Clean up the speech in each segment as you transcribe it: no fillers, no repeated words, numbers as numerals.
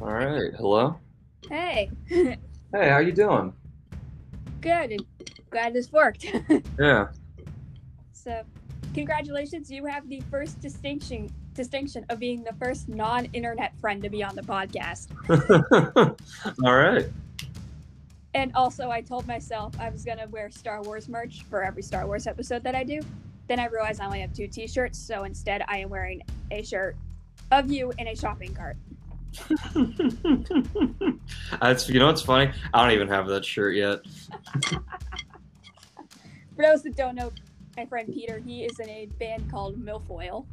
All right. Hello. Hey, Hey, how you doing? good. And glad this worked. Yeah. So, congratulations! You have the first distinction of being the first non-internet friend to be on the podcast. All right. And also, I told myself I was gonna wear Star Wars merch for every Star Wars episode that I do. Then I realized I only have 2 T-shirts, so instead I am wearing a shirt of you in a shopping cart. That's it's funny. I don't even have that shirt yet. For those that don't know, my friend Peter, he is in a band called Milfoil.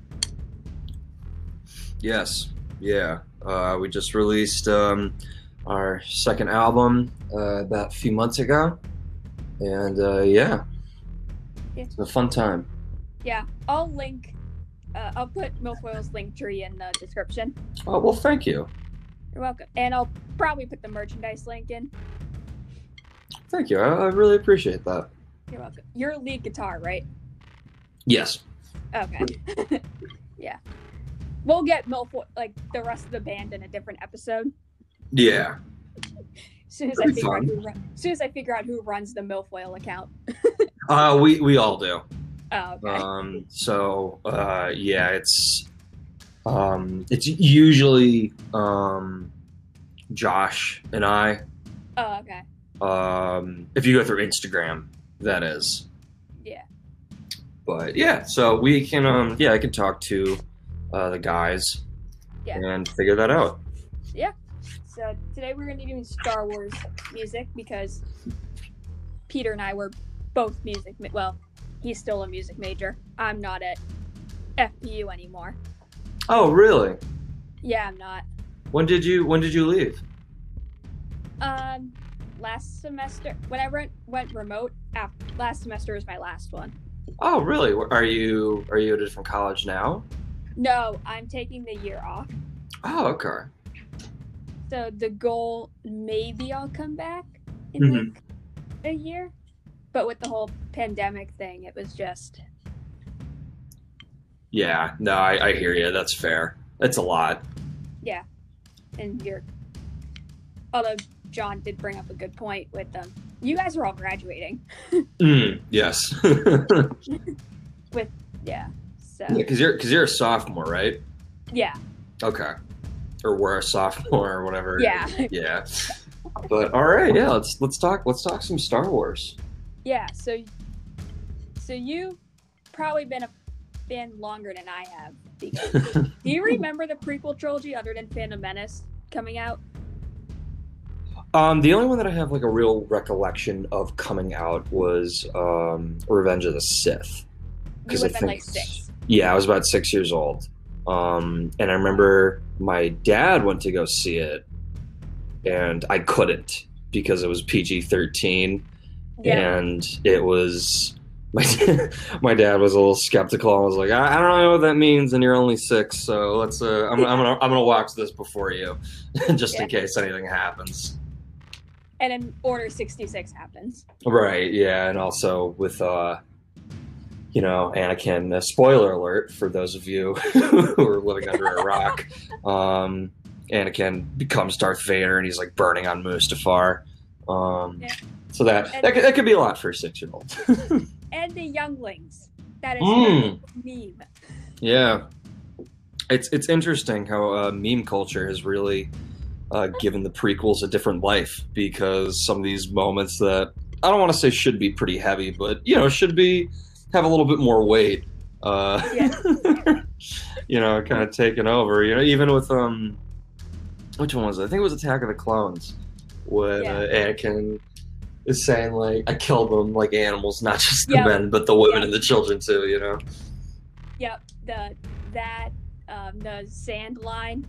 Yes. Yeah. We just released our second album about a few months ago, and yeah, it's a fun time. Yeah, I'll put Milfoil's link tree in the description. Oh well, thank you. You're welcome. And I'll probably put the merchandise link in. Thank you. I really appreciate that. You're welcome. You're lead guitar, right? Yes. Okay. Yeah. We'll get Milfoil, like the rest of the band, in a different episode. Yeah. As soon as I figure out who runs the Milfoil account. We all do. Oh, okay. Yeah, it's usually Josh and I. Oh, okay. If you go through Instagram, that is. Yeah. But yeah, so we can I can talk to the guys and figure that out. Yeah. So today we're going to be doing Star Wars music because Peter and I were both well, he's still a music major. I'm not at FPU anymore. Oh, really? Yeah, I'm not. When did you leave? Last semester when I went remote. Last semester was my last one. Oh, really? Are you at a different college now? No, I'm taking the year off. Oh, okay. So the goal, maybe I'll come back in like a year. But with the whole pandemic thing, it was just... Yeah, no, I hear you. That's fair. That's a lot. Yeah. And although John did bring up a good point with them. You guys are all graduating. Yes. So. Yeah, because you're a sophomore, right? Yeah. Okay. Or we're a sophomore or whatever. Yeah. Yeah. But all right, yeah, let's talk some Star Wars. Yeah, so you've probably been a fan longer than I have. Because, do you remember the prequel trilogy other than Phantom Menace coming out? The only one that I have like a real recollection of coming out was Revenge of the Sith. You would have been like 6. Yeah, I was about 6 years old. And I remember my dad went to go see it, and I couldn't because it was PG-13. Yeah. And it was my dad was a little skeptical. I was like, I don't know what that means, and you're only 6, so let's. I'm gonna watch this before you, just in case anything happens. And then Order 66 happens. Right. Yeah, and also with Anakin. Spoiler alert for those of you who are living under a rock. Anakin becomes Darth Vader, and he's like burning on Mustafar. So that could be a lot for a 6-year-old. And the younglings. That is a meme. Yeah, it's interesting how meme culture has really given the prequels a different life, because some of these moments that I don't want to say should be pretty heavy, but should have a little bit more weight. Kind of taken over. Even with which one was it? I think it was Attack of the Clones, when Anakin is saying like, I killed them like animals, not just the men, but the women and the children too. Yep. The sand line.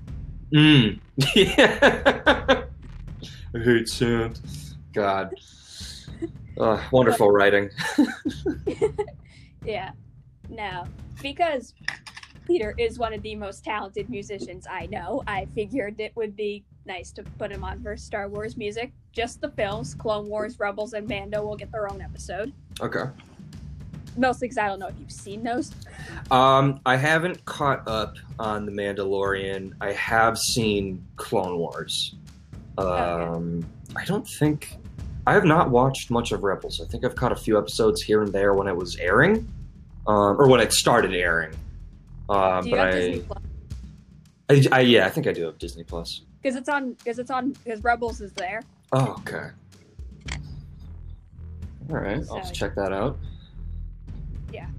Yeah. I hate sand. God. Wonderful writing. Yeah. No, because Peter is one of the most talented musicians I know, I figured it would be nice to put him on for Star Wars music. Just the films, Clone Wars, Rebels, and Mando will get their own episode. Okay. Mostly because I don't know if you've seen those. I haven't caught up on The Mandalorian. I have seen Clone Wars. Okay. I have not watched much of Rebels. I think I've caught a few episodes here and there when it was airing, or when it started airing. Do you But have Disney Plus? yeah, I think I do have Disney Plus. Because Rebels is there. Oh, okay. All right, I'll have to So, check that out. yeah.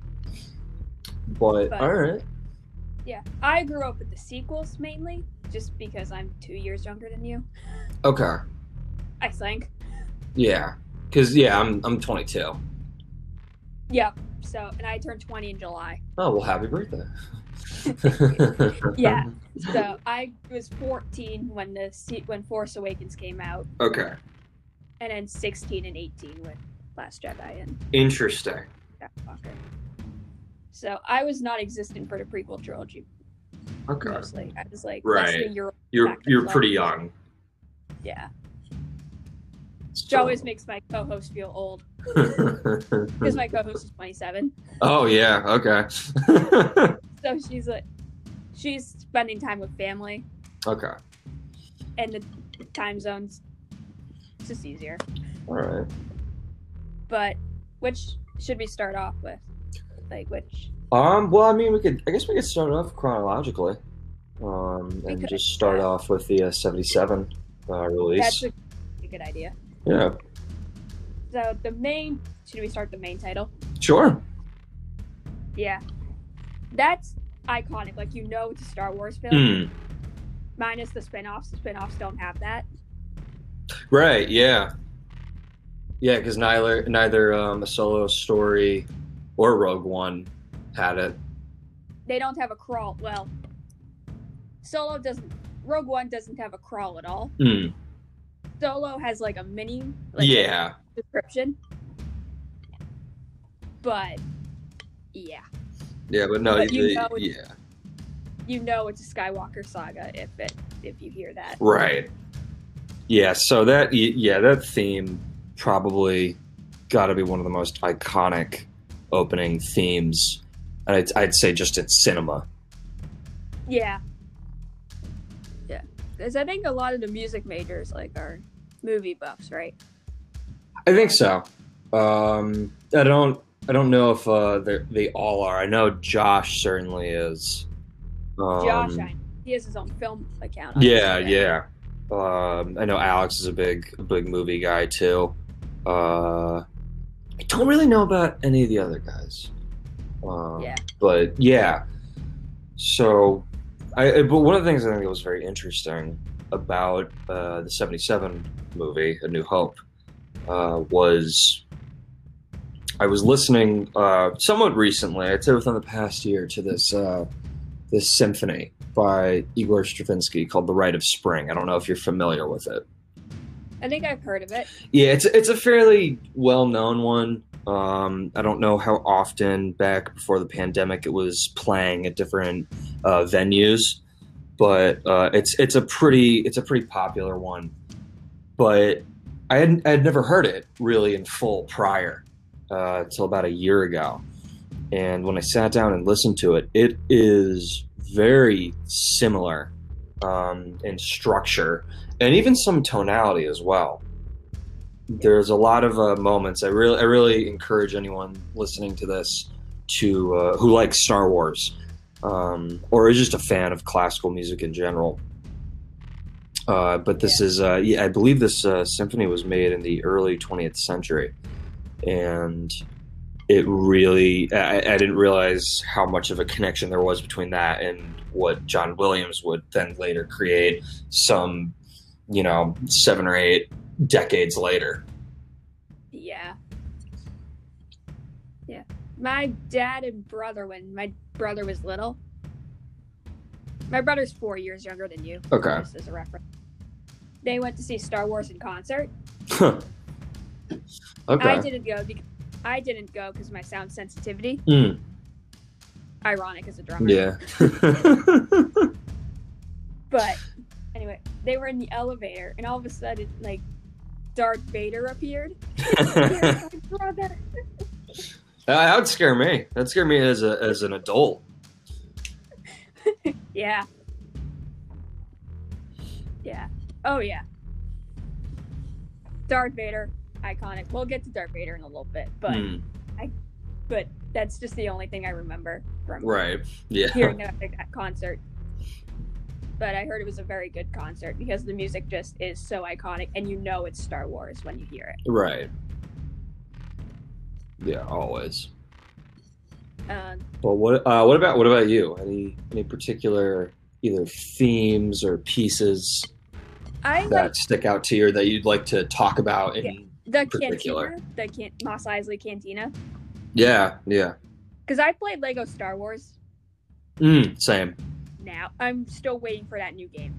But But- all right. Yeah, I grew up with the sequels mainly, just because I'm 2 years younger than you. Okay. I think. Yeah. Because I'm 22. Yeah. So, and I turned 20 in July. Oh well, happy birthday. Yeah. So I was 14 when Force Awakens came out, Okay. and then 16 and 18 when Last Jedi and Interesting. Skywalker. So I was not existent for the prequel trilogy. Okay. Mostly, I was like Right. less than a year old. You're back in you're the pretty day. young. Yeah. Which So- always makes my co-host feel old because my co-host is 27. Oh yeah. Okay. So she's spending time with family, Okay. and the time zones. It's just easier. All right. But which should we start off with? Like which? Well, I mean, I guess we could start off chronologically, and could, just start yeah. off with the '77 release. That's a good idea. Yeah. So should we start the main title? Sure. Yeah, that's iconic. Like it's a Star Wars film. Mm. Minus the spin-offs. The spin-offs don't have that. Right. Yeah. Yeah, because neither a Solo Story or Rogue One had it. They don't have a crawl. Well, Solo doesn't. Rogue One doesn't have a crawl at all. Mm. Solo has like a mini. Yeah. Description. But yeah, Yeah, but no. But yeah. it's a Skywalker saga if you hear that. Right. Yeah. So that theme probably got to be one of the most iconic opening themes, and I'd say just in cinema. Yeah. Yeah. Because I think a lot of the music majors are movie buffs, right? I think so. I don't know if they all are. I know Josh certainly is. Josh, he has his own film account. on Yeah, Instagram. yeah. I know Alex is a big movie guy too. I don't really know about any of the other guys. Yeah. But yeah. So, but one of the things I think that was very interesting about the '77 movie, A New Hope, was I was listening somewhat recently, I'd say within the past year, to this symphony by Igor Stravinsky called "The Rite of Spring." I don't know if you're familiar with it. I think I've heard of it. Yeah, it's a fairly well-known one. I don't know how often back before the pandemic it was playing at different venues, but it's a pretty popular one. But I had never heard it really in full prior till about a year ago, and when I sat down and listened to it, it is very similar in structure and even some tonality as well. There's a lot of moments. I really encourage anyone listening to this to who likes Star Wars or is just a fan of classical music in general. But this is I believe this symphony was made in the early 20th century, and it really I didn't realize how much of a connection there was between that and what John Williams would then later create some 7 or 8 decades later. Yeah. My dad and brother, when my brother was little, my brother's 4 years younger than you. Okay. Just as a reference. They went to see Star Wars in concert. Okay. I didn't go because of my sound sensitivity. Mm. Ironic as a drummer. Yeah. But anyway, they were in the elevator, and all of a sudden, Darth Vader appeared. Here's my brother. That would scare me. That'd scare me as an adult. Yeah. Yeah. Oh yeah. Darth Vader, iconic. We'll get to Darth Vader in a little bit, but but that's just the only thing I remember from Right. Yeah. hearing that concert. But I heard it was a very good concert because the music just is so iconic, and you know it's Star Wars when you hear it. Right. Yeah, always. Um, Well, what about you? Any particular either themes or pieces I like that stick out to you or that you'd like to talk about in the particular? Cantina, the Mos Eisley Cantina, Yeah, yeah. because I played Lego Star Wars. Same. Now I'm still waiting for that new game.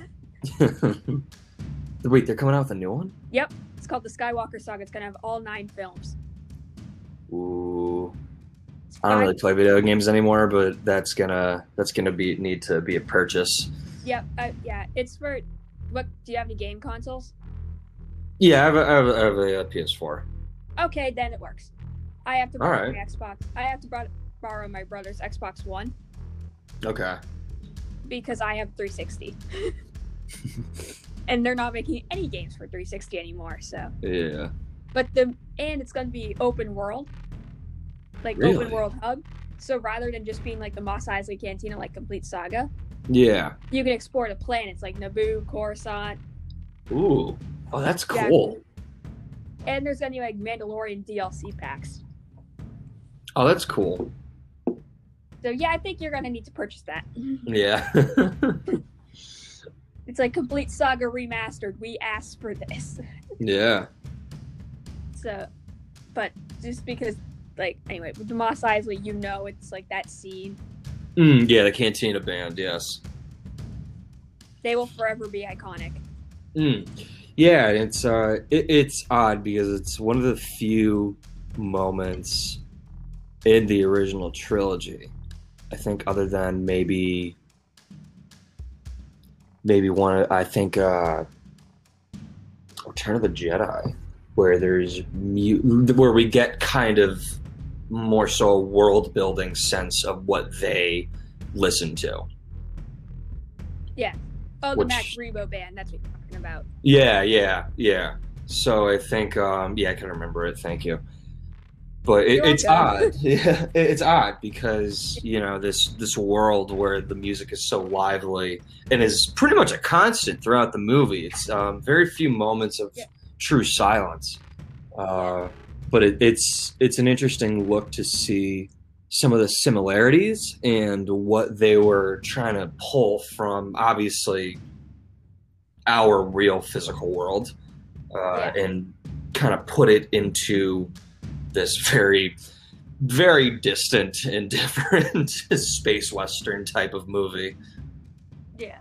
Wait, they're coming out with a new one? Yep, it's called the Skywalker Saga. It's gonna have all 9 films. Ooh. I don't really play video games anymore, but that's gonna need to be a purchase. Yep, yeah, it's for. What do you have any game consoles? Yeah, I have a PS4. Okay, then it works. I have to borrow Alright. my Xbox. I have to borrow my brother's Xbox One Okay. because I have 360, and they're not making any games for 360 anymore. So, Yeah. but it's going to be open world, like Really? open world hub. So rather than just being like the Mos Eisley Cantina, like Complete Saga, Yeah. you can explore the planets like Naboo, Coruscant, Ooh. Oh, that's Yeah. cool. and there's gonna be like Mandalorian DLC packs. Oh, that's cool. So yeah, I think you're gonna need to purchase that. Yeah. It's like Complete Saga Remastered. We asked for this. Yeah. So, but just because, like, anyway, with the Mos Eisley, you know, it's like that scene. Yeah, the Cantina band, yes. They will forever be iconic. Yeah, it's odd because it's one of the few moments in the original trilogy, I think, other than maybe one. I think Return of the Jedi, where where we get kind of more so a world building sense of what they listen to. Yeah. Oh, the Which- Max Rebo band. That's what you're talking about. Yeah. So I think, yeah, I can remember it. Thank you. But You're it's welcome. odd. Yeah, it's odd because this world where the music is so lively and is pretty much a constant throughout the movie. It's very few moments of true silence. But it's an interesting look to see some of the similarities and what they were trying to pull from, obviously, our real physical world, and kind of put it into this very, very distant and different space western type of movie. Yeah.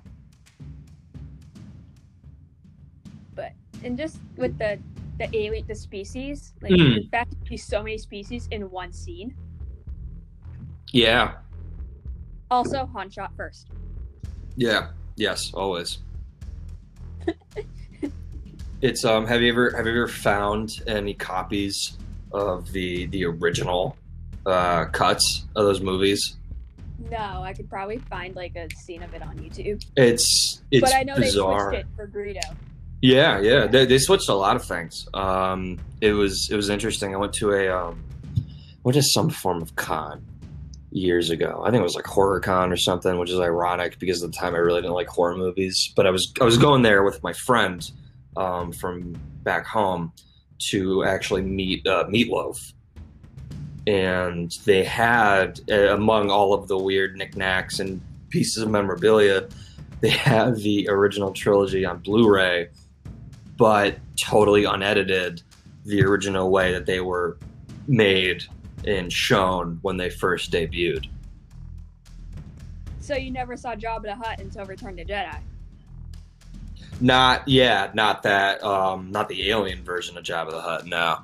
But, and just with the alien, the species, like, the fact that you see so many species in one scene. Yeah. Also, Han shot first. Yeah. Yes. Always. It's have you ever found any copies of the original cuts of those movies? No, I could probably find like a scene of it on YouTube. It's But I know bizarre. they switched it for Greedo. Yeah. They switched a lot of things. It was interesting. I went to some form of con years ago. I think it was like HorrorCon or something, which is ironic because at the time I really didn't like horror movies. But I was going there with my friend from back home to actually meet Meatloaf. And they had, among all of the weird knickknacks and pieces of memorabilia, they had the original trilogy on Blu-ray, but totally unedited, the original way that they were made and shown when they first debuted. So you never saw Jabba the Hutt until Return of the Jedi. Not that, not the alien version of Jabba the Hutt, no.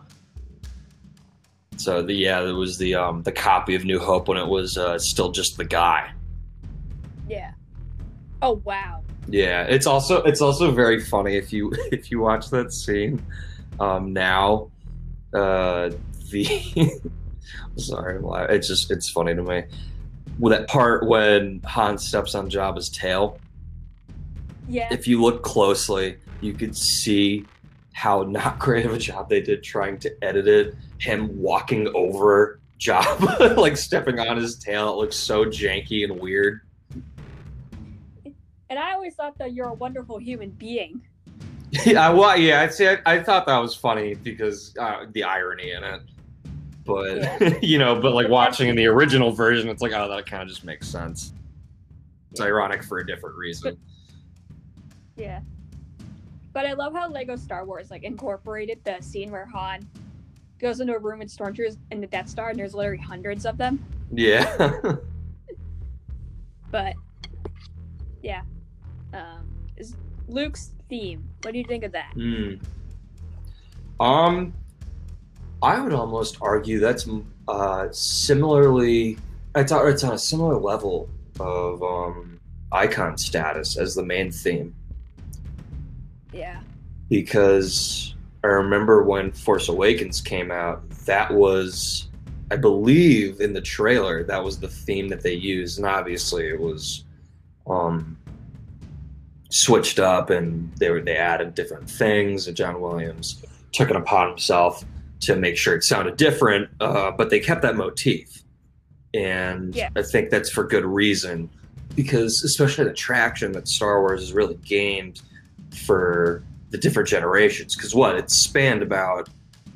So there was the copy of New Hope when it was still just the guy. Yeah. Oh wow. Yeah, it's also very funny if you watch that scene now. The Sorry, it's funny to me. With that part when Han steps on Jabba's tail, Yeah. if you look closely, you could see how not great of a job they did trying to edit it. Him walking over Jabba, like stepping on his tail, it looks so janky and weird. And I always thought that you're a wonderful human being. Yeah, well, yeah, I'd say I thought that was funny because the irony in it. But Yeah. but like watching in the original version, it's like, oh, that kind of just makes sense. It's ironic for a different reason. Yeah. But I love how Lego Star Wars like incorporated the scene where Han goes into a room with stormtroopers in the Death Star, and there's literally hundreds of them. Yeah. But yeah, is Luke's theme. What do you think of that? I would almost argue that's similarly. It's on a similar level of icon status as the main theme. Yeah. Because I remember when Force Awakens came out, that was, I believe, in the trailer, that was the theme that they used, and obviously it was switched up, and they added different things, and John Williams took it upon himself to make sure it sounded different, but they kept that motif, and Yeah. I think that's for good reason, because especially the traction that Star Wars has really gained for the different generations, because it spanned about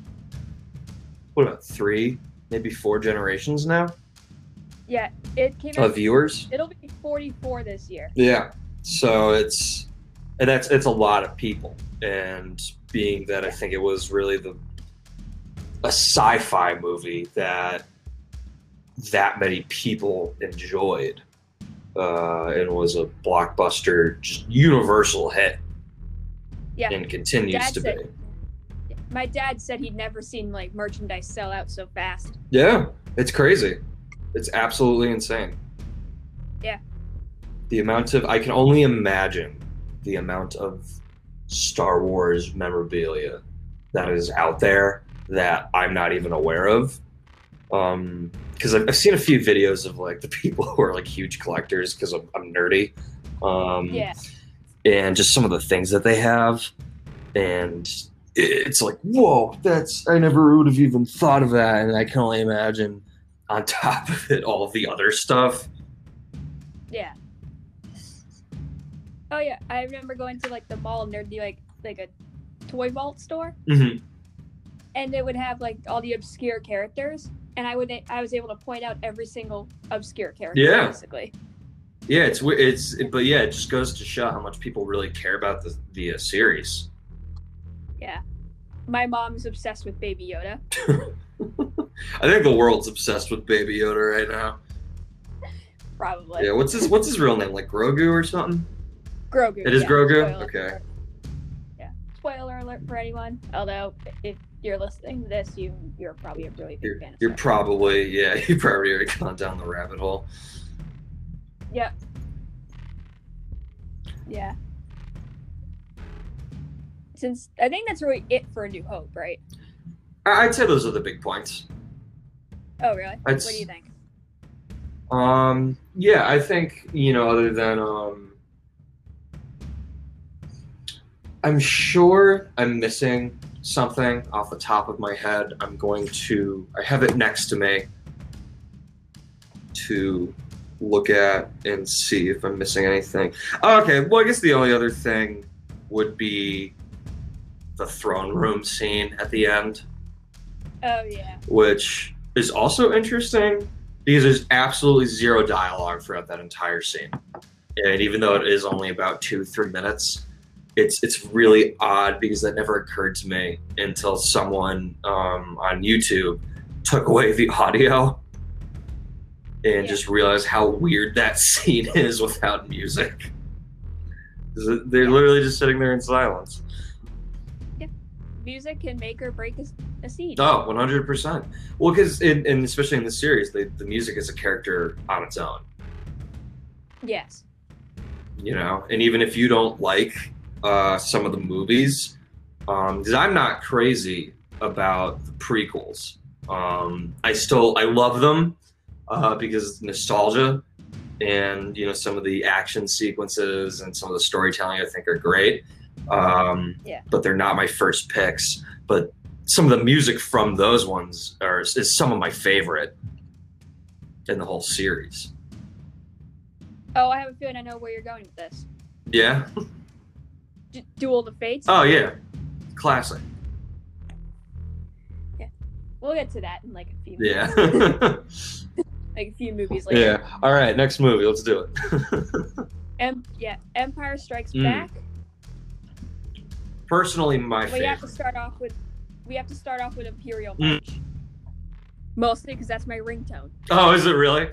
3, maybe 4 generations now Yeah, it came of out. viewers. It'll be 44 this year. Yeah, so it's a lot of people, and being that I think it was really a sci-fi movie that many people enjoyed, and was a blockbuster, just universal hit. Yeah. And continues to be. My dad said he'd never seen like merchandise sell out so fast. Yeah, it's crazy. It's absolutely insane. Yeah. I can only imagine the amount of Star Wars memorabilia that is out there that I'm not even aware of. Because I've seen a few videos of like the people who are like huge collectors, because I'm nerdy. Yeah. And just some of the things that they have, and it's like, whoa, I never would have even thought of that, and I can only imagine on top of it all of the other stuff. Yeah. Oh yeah, I remember going to like the mall, and there'd be like a toy vault store, Mm-hmm. and it would have like all the obscure characters, and I was able to point out every single obscure character. Yeah. Basically. Yeah, but yeah, it just goes to show how much people really care about the series. Yeah. My mom's obsessed with Baby Yoda. I think the world's obsessed with Baby Yoda right now. Probably. Yeah, what's his real name? Like Grogu or something? Grogu. It is yeah. Grogu? Spoiler Okay. alert. Yeah. Spoiler alert for anyone. Although, if you're listening to this, you're probably a really big fan. You're probably already gone down the rabbit hole. Yeah. Yeah. Since I think that's really it for A New Hope, right? I'd say those are the big points. Oh, really? What do you think? Yeah, I think, other than, I'm sure I'm missing something off the top of my head. I have it next to me to look at and see if I'm missing anything. Okay, well, I guess the only other thing would be the throne room scene at the end. Oh, yeah. Which is also interesting because there's absolutely zero dialogue throughout that entire scene. And even though it is only about 2-3 minutes, it's really odd because that never occurred to me until someone on YouTube took away the audio and just realized how weird that scene is without music. They're literally just sitting there in silence. Music can make or break a scene. Oh, 100%. Well, because and especially in the series, the music is a character on its own. Yes. And even if you don't like some of the movies, because I'm not crazy about the prequels, I love them because nostalgia, and some of the action sequences and some of the storytelling I think are great. Yeah. But they're not my first picks. But some of the music from those ones is some of my favorite in the whole series. Oh, I have a feeling I know where you're going with this. Yeah. Duel of the Fates. Oh yeah, classic. Yeah, we'll get to that in like a few. Yeah. Like a few movies later. Yeah. All right, next movie. Let's do it. Empire Strikes Back. Personally, my favorite. We have to start off with Imperial March. Mostly because that's my ringtone. Oh, is it really?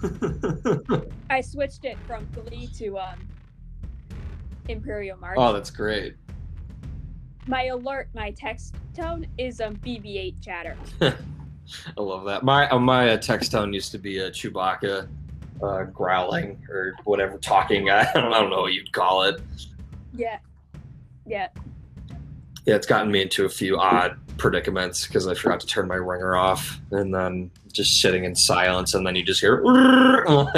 I switched it from Glee to Imperial March. Oh, that's great. My text tone is BB-8 chatter. I love that. My text tone used to be a Chewbacca growling or whatever, talking. I don't know what you'd call it. Yeah. Yeah, it's gotten me into a few odd predicaments because I forgot to turn my ringer off, and then just sitting in silence, and then you just hear. Oh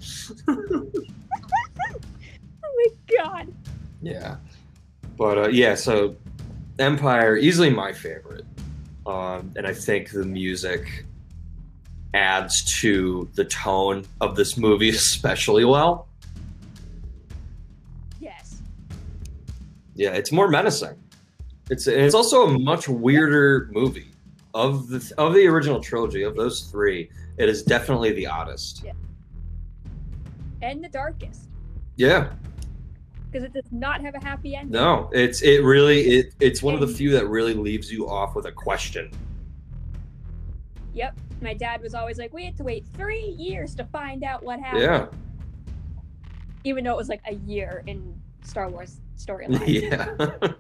my god. Yeah, but so Empire, easily my favorite, and I think the music adds to the tone of this movie especially well. Yes. Yeah, it's more menacing. It's also a much weirder movie of the original trilogy. Of those three, it is definitely the oddest. Yeah. And the darkest. Yeah. Because it does not have a happy ending. No, it's one of the few that really leaves you off with a question. Yep. My dad was always like, we had to wait 3 years to find out what happened. Yeah. Even though it was like a year in Star Wars storyline. Yeah.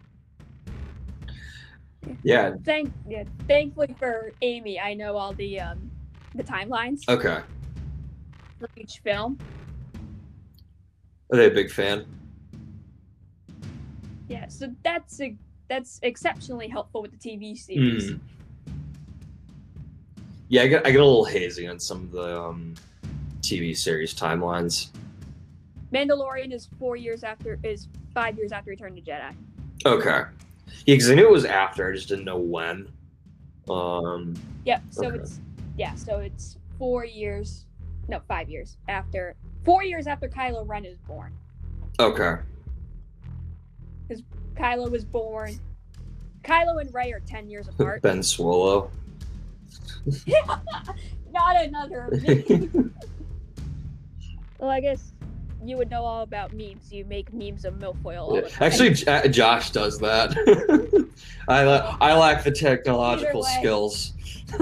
Yeah. Thankfully for Amy, I know all the timelines. Okay. For each film. Are they a big fan? Yeah, so that's exceptionally helpful with the TV series. Yeah, I get a little hazy on some of the TV series timelines. Mandalorian is 5 years after Return to Jedi. Okay. Yeah, because I knew it was after. I just didn't know when. Yeah. So Okay. it's 4 years. No, 5 years after. 4 years after Kylo Ren is born. Okay. Because Kylo was born. Kylo and Rey are 10 years apart. Ben Swallow. Not another. Well, I guess you would know all about memes. You make memes of milfoil all the time. Actually, Josh does that. I lack the technological skills.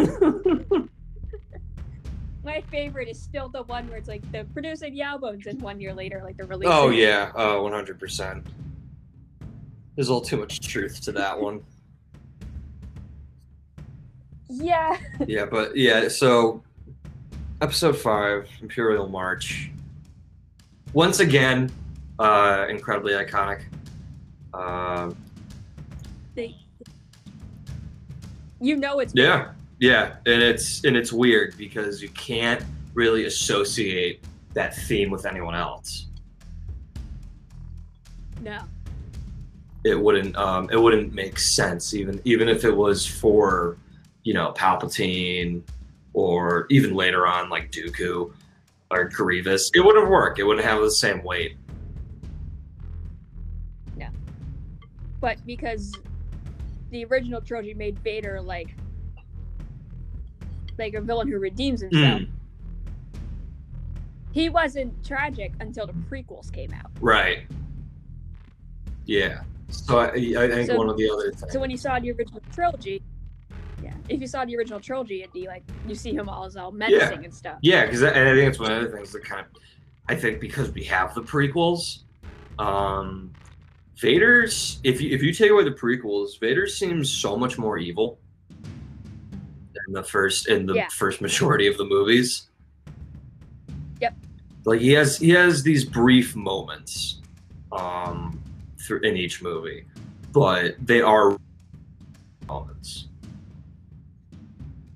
My favorite is still the one where it's like the producing the albums, and 1 year later, like the release. Oh yeah, 100%. There's a little too much truth to that one. Yeah. Yeah, but yeah, so episode 5, Imperial March. Once again, incredibly iconic. It's yeah, yeah, and it's weird because you can't really associate that theme with anyone else. No. It wouldn't make sense even if it was for Palpatine, or even later on like Dooku or Grievous. It wouldn't work. It wouldn't have the same weight. No. But because the original trilogy made Vader like a villain who redeems himself. He wasn't tragic until the prequels came out. Right. Yeah. So I think one of the other things. So when you saw the original trilogy, if you saw the original trilogy, it'd be like you see him all menacing and stuff. Yeah, because I think it's one of the things that I think because we have the prequels, Vader's if you take away the prequels, Vader seems so much more evil than the first majority of the movies. Yep. Like he has these brief moments in each movie, but they are moments.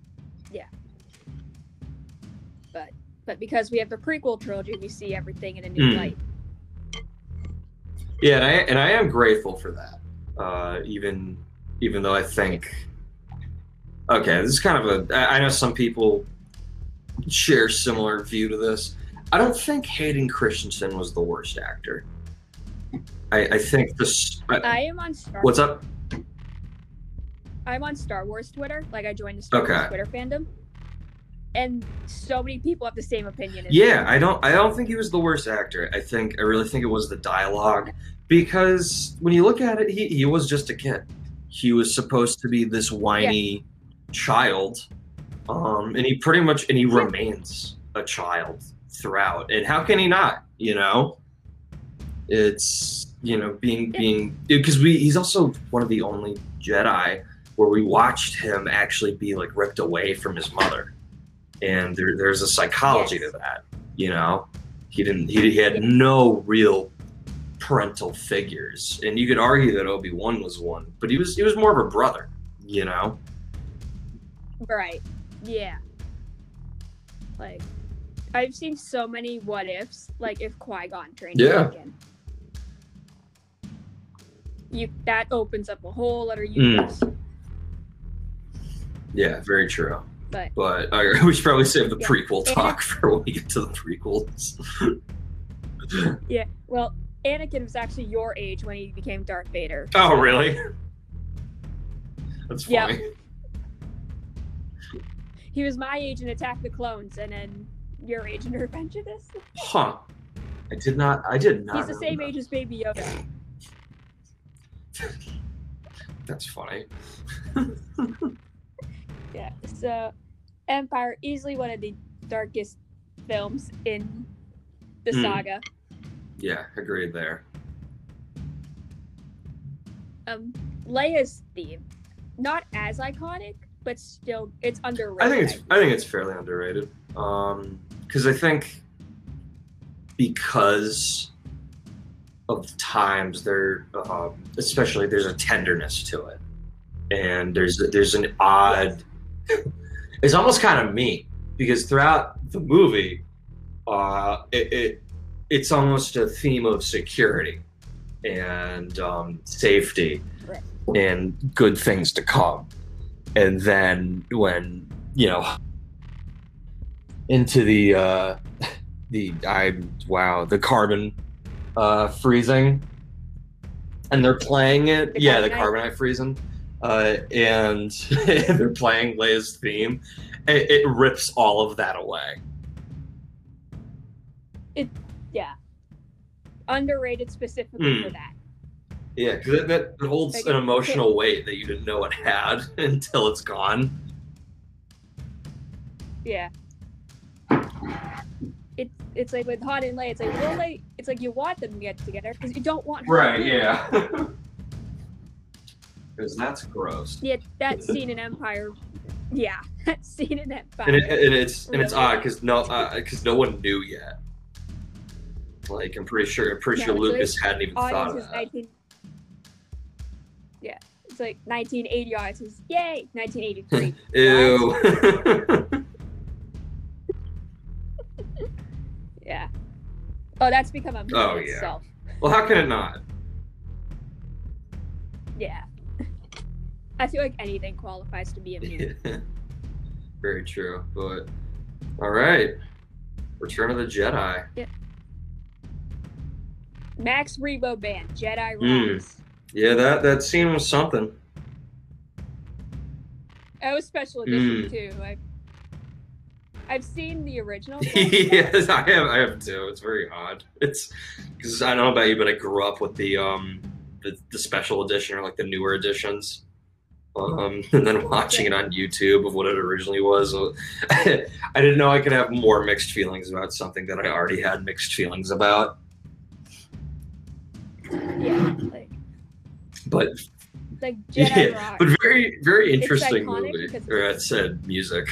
but because we have the prequel trilogy, we see everything in a new light. Yeah, and I am grateful for that. Even though I think, okay, this is kind of a. I know some people share similar view to this. I don't think Hayden Christensen was the worst actor. I think this. I am on Star. What's up? I'm on Star Wars Twitter. Like I joined the Star Wars Twitter fandom, and so many people have the same opinion. Yeah, I don't think he was the worst actor. I really think it was the dialogue, because when you look at it, he was just a kid. He was supposed to be this whiny child, and he remains a child throughout. And how can he not? You know, it's being because he's also one of the only Jedi where we watched him actually be like ripped away from his mother, and there's a psychology to that. You know, he had no real parental figures, and you could argue that Obi-Wan was one, but he was more of a brother. You know, right? Yeah. Like, I've seen so many what ifs. Like if Qui-Gon trained Anakin. That opens up a whole other universe. Yeah, very true. But we should probably save the prequel talk for when we get to the prequels. Yeah, well, Anakin was actually your age when he became Darth Vader. Oh, really? That's funny. Yep. He was my age in Attack of the Clones, and then your age in Revenge of the Sith. Huh. I did not. He's the same age as Baby Yoda. That's funny. Yeah, so Empire, easily one of the darkest films in the saga. Yeah, agreed there. Leia's theme, not as iconic, but still, it's underrated. I think it's fairly underrated. Because I think because of the times there, especially there's a tenderness to it, and there's an odd. It's almost kind of mean because throughout the movie, it's almost a theme of security and safety and good things to come. And then when into the carbon freezing, and they're playing it, the carbonite freezing. And they're playing Leia's theme. It rips all of that away. Underrated specifically for that. Yeah, because that holds an emotional weight that you didn't know it had until it's gone. Yeah. It's like with Han and Leia, it's like you want them to get together because you don't want her. Right, yeah. Because that's gross. Yeah, that scene in Empire. Yeah, that scene in Empire. And it's odd because no one knew yet. Like I'm pretty sure Lucas hadn't even thought of that. Yeah, it's like 1980 audiences. Yay, 1983. Ew. Yeah. Oh, that's become a movie itself. Well, how can it not? Yeah. I feel like anything qualifies to be a movie. Very true. But all right, Return of the Jedi. Yeah. Max Rebo Band, Jedi Rocks. Yeah, that scene was something. That was special edition too. I've seen the original. Yes, I have too. It's very odd. It's because I don't know about you, but I grew up with the special edition or like the newer editions. And then watching it on YouTube of what it originally was, I didn't know I could have more mixed feelings about something that I already had mixed feelings about. Yeah, but Jedi Rock. But very, very interesting movie. Or I said music.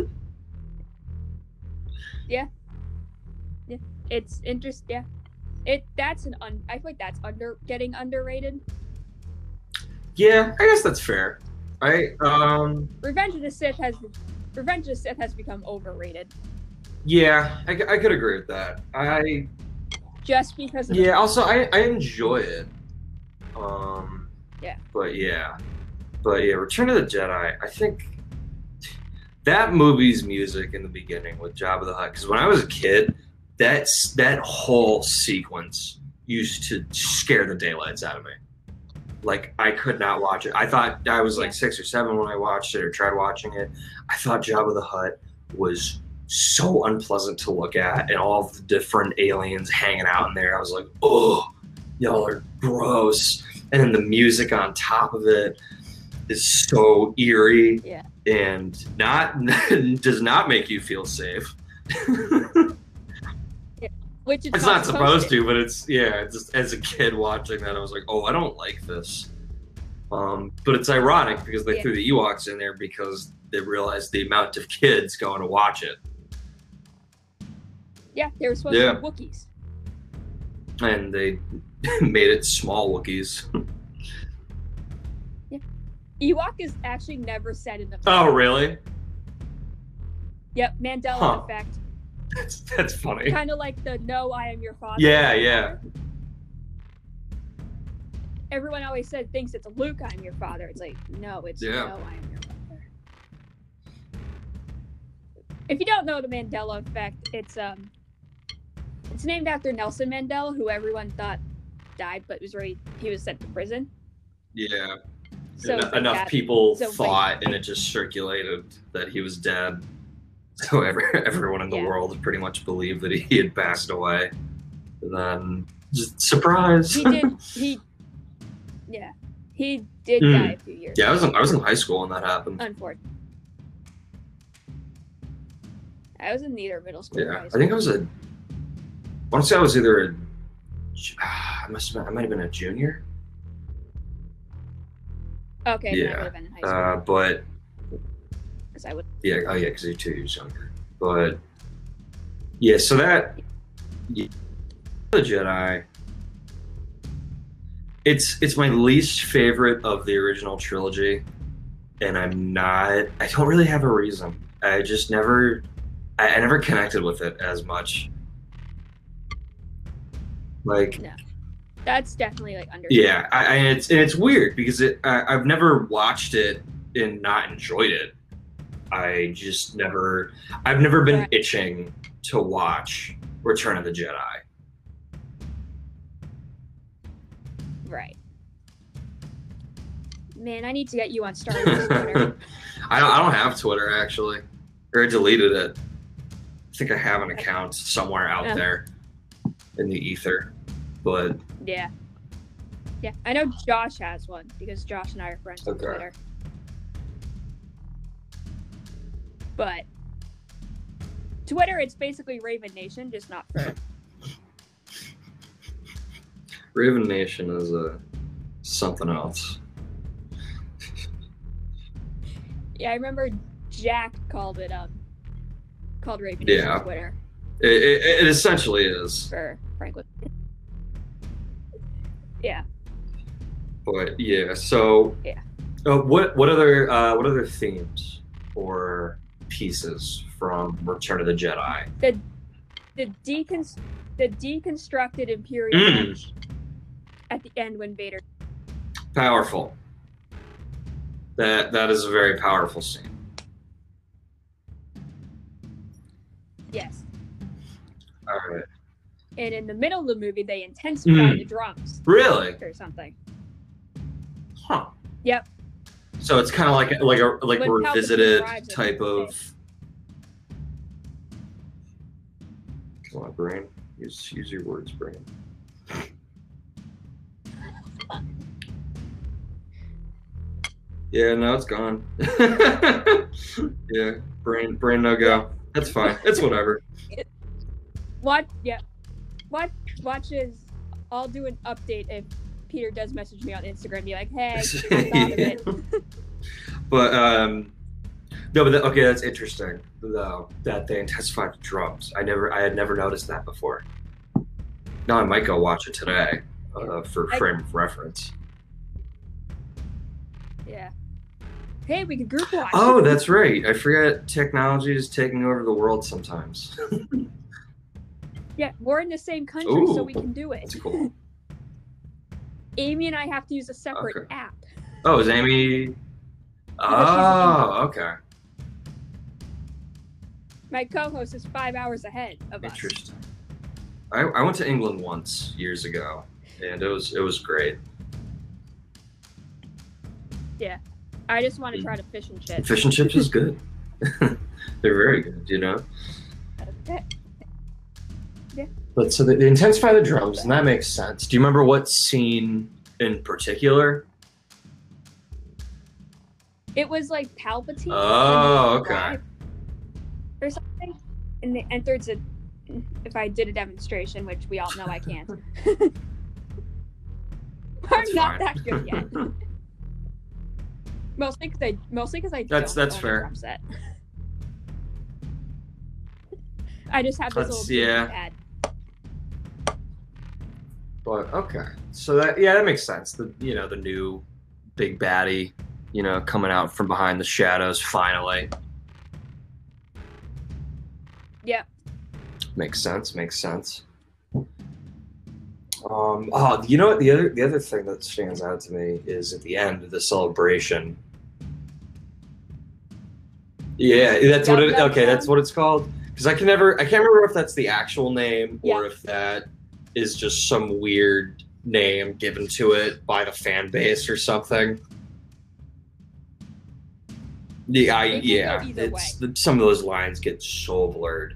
Yeah, it's interesting. Yeah, I feel like that's getting underrated. Yeah, I guess that's fair. Revenge of the Sith has become overrated. Yeah, I could agree with that. just because of Yeah, also I enjoy it. Um, yeah. but yeah, Return of the Jedi. I think that movie's music in the beginning with Jabba the Hutt. Because when I was a kid, that whole sequence used to scare the daylights out of me. Like I could not watch it. I thought I was Yeah. like 6 or 7 when I watched it or tried watching it. I thought Jabba the Hutt was so unpleasant to look at, and all of the different aliens hanging out in there. I was like, oh, y'all are gross. And then the music on top of it is so eerie Yeah. and not does not make you feel safe. Which It's not supposed to, but it's just as a kid watching that, I was like, oh, I don't like this. But it's ironic because they Yeah. threw the Ewoks in there because they realized the amount of kids going to watch it, Yeah, they were supposed Yeah. to be Wookiees. and they made it small Wookiees. Ewok is actually never said in the Oh, really? Yep, Mandela Huh. effect. That's funny. Kind of like the "No, I am your father." Yeah, yeah. Everyone always thinks it's Luke, I'm your father. It's like, no, it's Yeah. no, I am your father. If you don't know the Mandela effect, it's named after Nelson Mandela, who everyone thought died, but he was sent to prison. Yeah. So it's like Enough that. people So, like- thought, and it just circulated that he was dead. So everyone in the Yeah. world pretty much believed that he had passed away. And then, just surprise. He did. He did Hmm. die a few years. Yeah, I was in high school when that happened. Unfortunately. I was in neither middle school. or Yeah, high I school. think I was I want to say I was either I might have been a junior. Okay, then I Yeah. would have been in high school. But Because I would. yeah, oh yeah, because you're 2 years younger. But yeah, so that the Jedi. It's my least favorite of the original trilogy, and I don't really have a reason. I just never I never connected with it as much. Like That's definitely like under. yeah, it's weird because I've never watched it and not enjoyed it. I've never been Right. itching to watch Return of the Jedi. Right. Man, I need to get you on Star Wars Twitter. I don't have Twitter actually, or I deleted it. I think I have an account somewhere out Yeah. there in the ether, but Yeah. Yeah, I know Josh has one because Josh and I are friends on Okay. Twitter. But Twitter, it's basically Raven Nation, just not for. Raven Nation is something else. Yeah, I remember Jack called Raven Yeah. Nation on Twitter It essentially is, for Franklin. Yeah. but yeah. So Yeah. What other themes or pieces from Return of the Jedi? The deconstructed Imperial Mm. March at the end when Vader. Powerful. That is a very powerful scene. Yes. All right. And in the middle of the movie, they intensify the drums Really? or something. Huh. Yep. So it's kind of like a When Palpatine revisited arrives at type the of. Come on, brain. Use your words, brain. Yeah, no, it's gone. Yeah, brain, no go. That's fine. It's whatever. What? Yeah. Watch is. I'll do an update if Peter does message me on Instagram. Be like, hey, I thought of it. But no, but okay, that's interesting though that they intensified the drums. I had never noticed that before. Now I might go watch it today for frame of reference. Yeah. Hey, we could group watch. Oh, that's right. I forget technology is taking over the world sometimes. Yeah, we're in the same country, so we Ooh, can do it. That's cool. Amy and I have to use a separate Okay. app. Oh, is Amy? Because she's Oh, okay. My co-host is 5 hours ahead of us. Interesting. I went to England once years ago, and it was great. Yeah, I just want to try to fish and chips. Fish and chips is good. They're very good, you know. Okay. Yeah. But so they intensify the drums, and that makes sense. Do you remember what scene in particular? It was like Palpatine. Oh, okay. Or something, and they entered a. If I did a demonstration, which we all know I can't. We're That's not fine. that good yet. Mostly because I That's don't own fair. a drum set. I just have this little Yeah. pad. But okay, so that makes sense. The new big baddie, coming out from behind the shadows finally. Yeah. Makes sense. Oh, you know what? The other thing that stands out to me is at the end of the celebration. Yeah, that's what it. Okay, that's what it's called. Because I can't remember if that's the actual name or if that is just some weird name given to it by the fan base or something. Yeah, some of those lines get so blurred.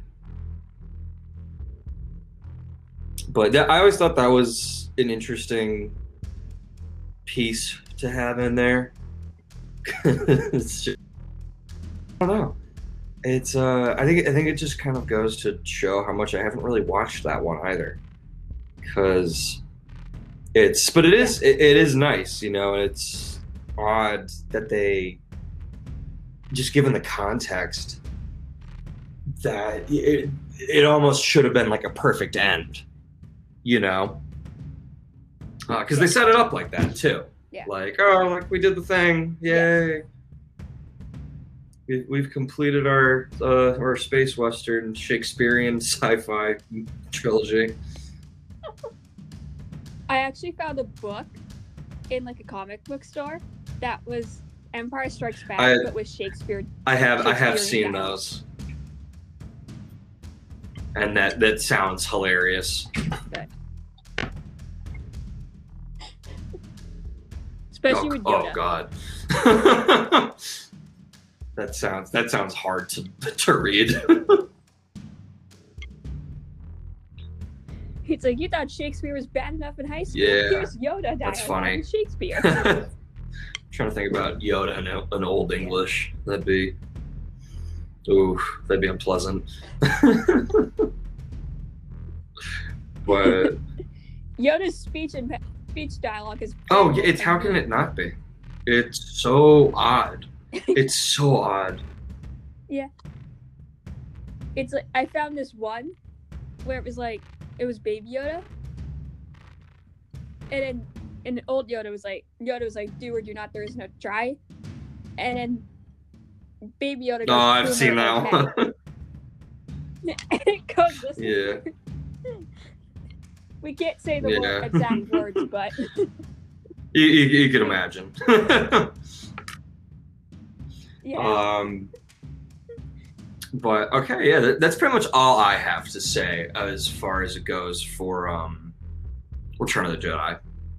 But I always thought that was an interesting piece to have in there. It's just, I don't know. It's I think it just kind of goes to show how much I haven't really watched that one either. Because it is nice, and it's odd that they, just given the context, that it almost should have been like a perfect end, because they set it up like that too. Yeah. Like, like we did the thing, yay! We've completed our space western Shakespearean sci-fi trilogy. I actually found a book in like a comic book store that was Empire Strikes Back, but with Shakespeare. I have seen those, and that sounds hilarious. Good. Especially with Yoda. Oh God, that sounds hard to read. It's like, you thought Shakespeare was bad enough in high school? Yeah, here's Yoda that's funny. Shakespeare. Trying to think about Yoda in Old English. That'd be unpleasant. But Yoda's speech dialogue is. It's how can it not be? It's so odd. It's so odd. Yeah. It's like, I found this one where it was Baby Yoda, and then old Yoda was like, do or do not, there is no try, and then Baby Yoda goes, oh, I've seen that one. And it goes this Yeah. We can't say the exact words, but you can imagine. Yeah. But okay, yeah, that's pretty much all I have to say as far as it goes for Return of the Jedi.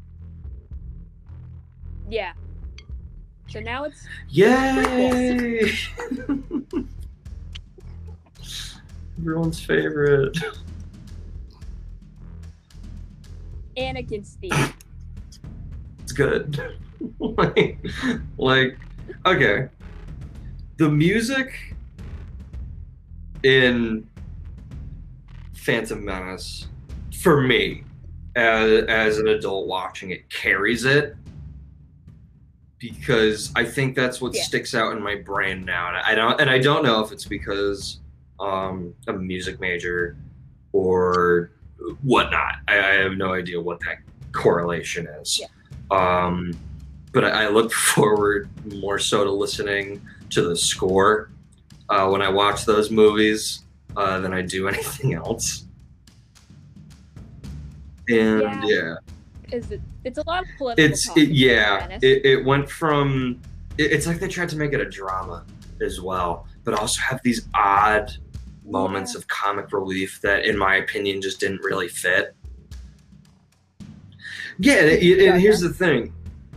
Yeah. So now it's yay! Everyone's favorite. Anakin's theme. It's good. like, okay. The music in Phantom Menace, for me, as an adult watching it, carries it, because I think that's what sticks out in my brain now, and I don't know if it's because I'm a music major or whatnot. I have no idea what that correlation is. Yeah. but I look forward more so to listening to the score when I watch those movies than I do anything else. And yeah, it's a lot of political. It went from it's like they tried to make it a drama as well, but also have these odd moments of comic relief that, in my opinion, just didn't really fit. Yeah, and here's the thing: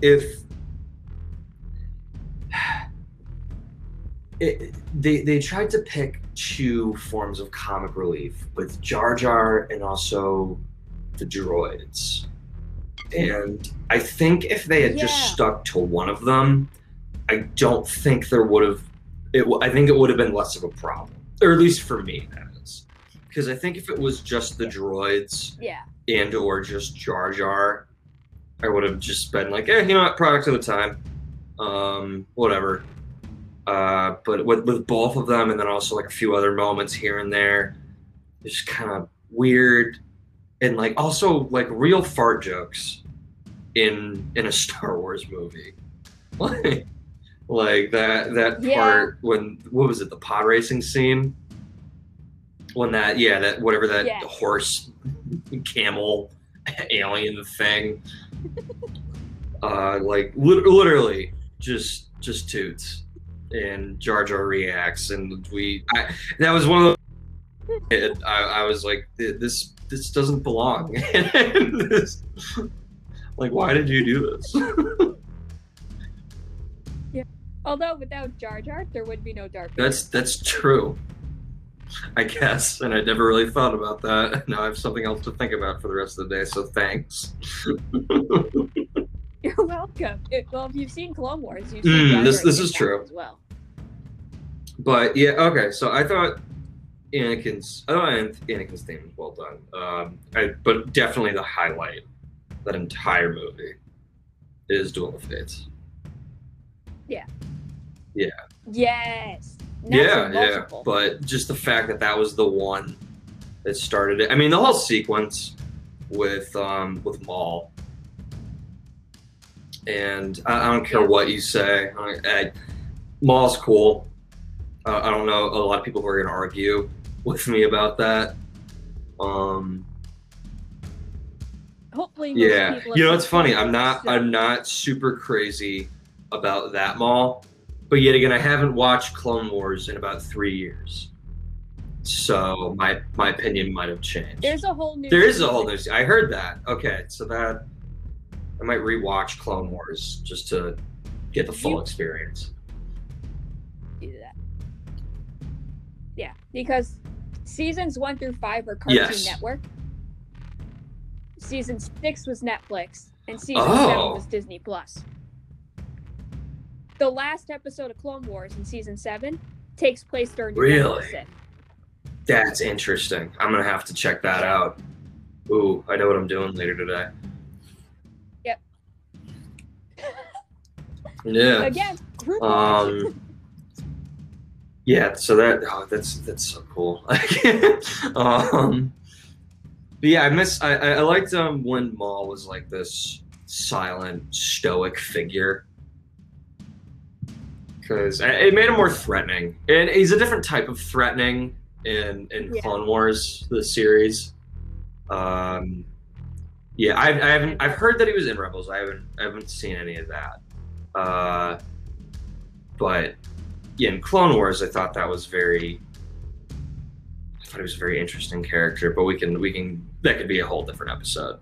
they tried to pick two forms of comic relief with Jar Jar and also the droids, and I think if they had just stuck to one of them, I don't think there would have. I think it would have been less of a problem, or at least for me, that is, because I think if it was just the droids, and or just Jar Jar, I would have just been like, you know what, product of the time, whatever. But with both of them, and then also like a few other moments here and there, it's just kind of weird, and like also like real fart jokes in a Star Wars movie, like that part when what was it, the pod racing scene, when that whatever that horse camel alien thing, like literally just toots. And Jar Jar reacts, and that was one of the. I was like, this doesn't belong. Like, why did you do this? Yeah. Although without Jar Jar, there would be no Darth Vader. That's true, I guess, and I never really thought about that. Now I have something else to think about for the rest of the day. So thanks. You're welcome. Well, if you've seen Clone Wars, you've seen this is true as well. But yeah, okay. So I thought Anakin's theme was well done. But definitely the highlight of that entire movie is Duel of Fates. Yeah. Yeah. Yes. Yeah. But just the fact that was the one that started it. I mean, the whole sequence with Maul. And I don't care what you say. Maul's cool. I don't know a lot of people who are going to argue with me about that. Hopefully, yeah. You know, it's funny. I'm not super crazy about that Maul, but yet again, I haven't watched Clone Wars in about 3 years, so my opinion might have changed. There is a whole new. I heard that. Okay, so that. I might rewatch Clone Wars just to get the full experience. Do that. Yeah, because seasons 1 through 5 are Cartoon Network. Season 6 was Netflix, and season 7 was Disney Plus. The last episode of Clone Wars in season 7 takes place during the Really? That's interesting. I'm gonna have to check that out. Ooh, I know what I'm doing later today. Yep. Yeah. Again. Yeah. So that's so cool. But yeah, I liked when Maul was like this silent, stoic figure, because it made him more threatening, and he's a different type of threatening in Clone Wars, the series. I've heard that he was in Rebels. I haven't seen any of that. But yeah, in Clone Wars, I thought he was a very interesting character. But that could be a whole different episode.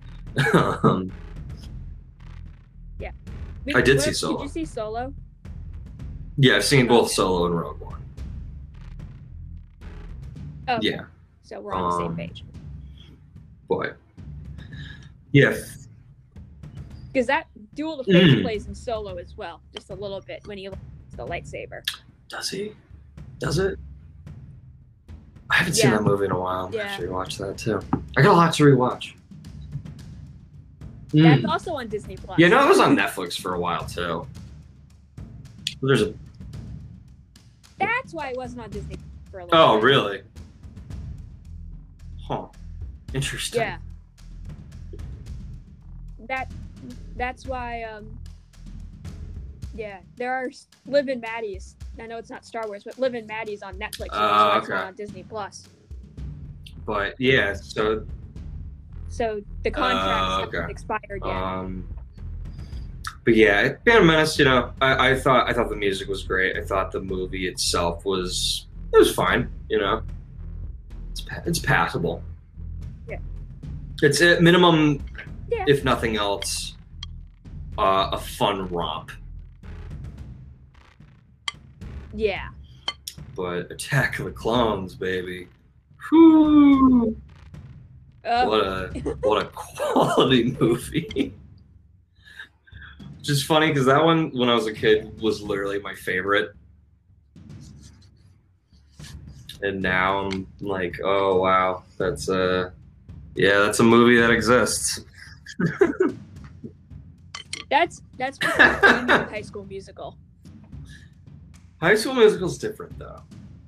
Yeah. I did see Solo. Did you see Solo? Yeah, I've seen both Solo and Rogue One. Oh, yeah. So we're on the same page. But yeah. Because that Duel of Fates plays in Solo as well, just a little bit when he uses the lightsaber. Does he? Does it? I haven't seen that movie in a while. Yeah. I have to rewatch that too. I got a lot to rewatch. That's also on Disney Plus. Yeah, no, it was on Netflix for a while too. That's why it wasn't on Disney for a little time. Oh, really? Huh. Interesting. Yeah. That's why Yeah, there are Liv and Maddie's. I know it's not Star Wars, but Liv and Maddie's on Netflix. You can watch Okay. one on Disney Plus. But yeah, so the contracts okay. haven't expired yet. But yeah, Phantom Menace. You know, I thought the music was great. I thought the movie itself was fine. You know, it's passable. Yeah. It's at minimum, Yeah. if nothing else, a fun romp. Yeah. But Attack of the Clones, baby. Whew. What a quality movie. Which is funny because that one, when I was a kid, was literally my favorite. And now I'm like, oh wow, that's a movie that exists. That's what's the theme of High School Musical. High School Musical's different though.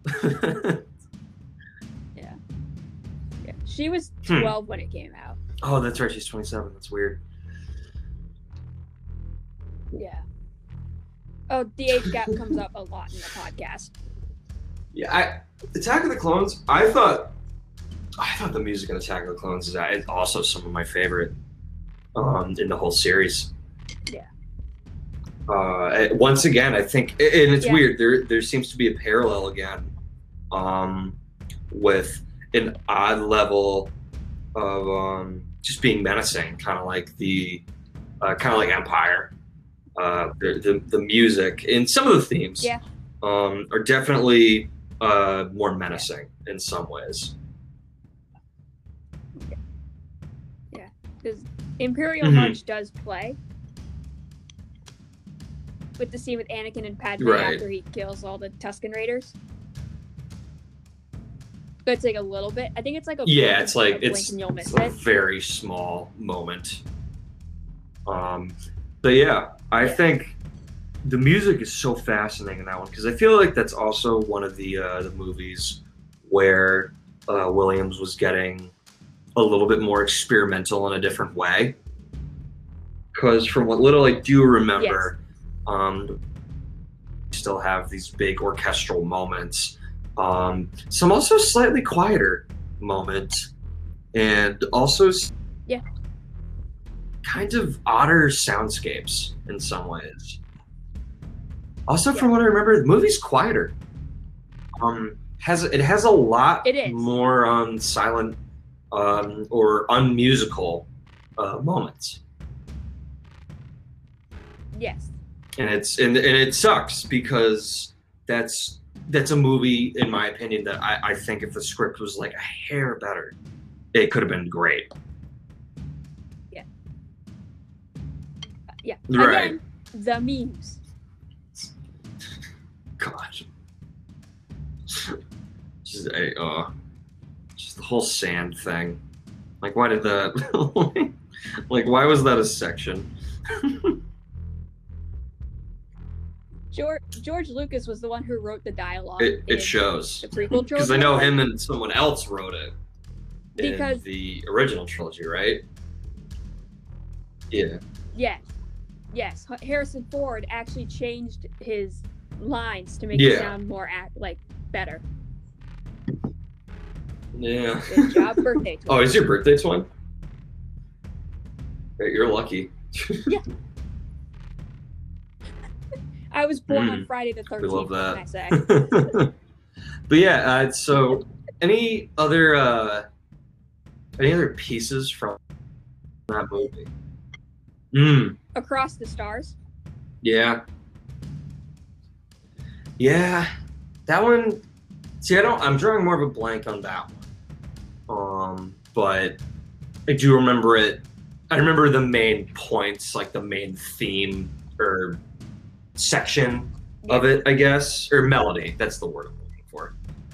Yeah. She was 12 when it came out. Oh, that's right. She's 27. That's weird. Yeah. Oh, the age gap comes up a lot in the podcast. Yeah, Attack of the Clones. I thought the music in Attack of the Clones is also some of my favorite in the whole series. Yeah. Once again, I think, and it's weird. There seems to be a parallel again, with an odd level of just being menacing, kind of like Empire. The music and some of the themes, are definitely more menacing in some ways. Yeah, because Imperial March does play. With the scene with Anakin and Padme after he kills all the Tusken Raiders. But it's like a little bit. I think it's like a it's like blink and you'll miss a it. very small moment. But yeah, I think the music is so fascinating in that one because I feel like that's also one of the movies where Williams was getting a little bit more experimental in a different way. Because from what little I do remember, still have these big orchestral moments, some also slightly quieter moments, and also kind of odder soundscapes in some ways. Also, from what I remember, the movie's quieter. It has a lot more silent or unmusical moments. Yes. And it sucks because that's a movie, in my opinion, that I think if the script was like a hair better, it could have been great. Yeah. Yeah. Right. Again, the memes. God. Just the whole sand thing. Like, why did that? Like, why was that a section? George Lucas was the one who wrote the dialogue. It shows. The prequel trilogy. Because I know him and someone else wrote it because in the original trilogy, right? Yeah. Yes. Harrison Ford actually changed his lines to make it sound more better. Yeah. Good job, birthday twin. Oh, is your birthday twin? Hey, you're lucky. Yeah. I was born on Friday the 13th. We love that. Can I say? But yeah, so any other pieces from that movie? Across the Stars. Yeah. That one. See, I'm drawing more of a blank on that one. But I do remember it. I remember the main points, like the main theme or section of it, I guess, or melody. That's the word I'm looking for.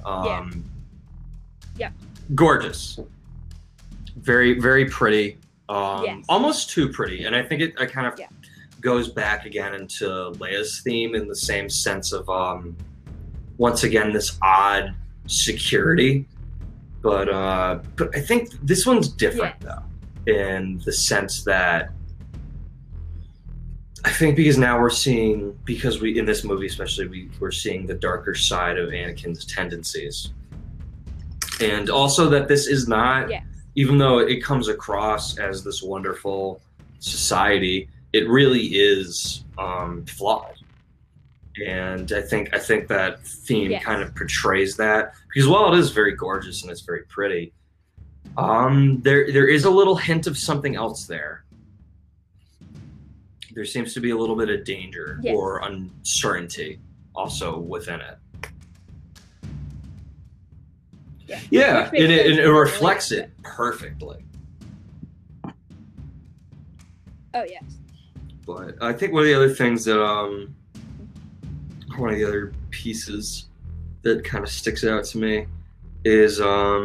Gorgeous. Very, very pretty. Almost too pretty, and I think it kind of goes back again into Leia's theme in the same sense of once again this odd security, but I think this one's different though, in the sense that I think because now we're seeing, because we in this movie especially, we're seeing the darker side of Anakin's tendencies, and also that this is not, Yes. even though it comes across as this wonderful society, it really is flawed. And I think that theme Yes. kind of portrays that, because while it is very gorgeous and it's very pretty, there is a little hint of something else there. There seems to be a little bit of danger Yes. or uncertainty also within it. Yeah. Yeah, Which makes and sense it for reflects the it perfectly. Oh yes. But I think one of the other things that one of the other pieces that kind of sticks out to me is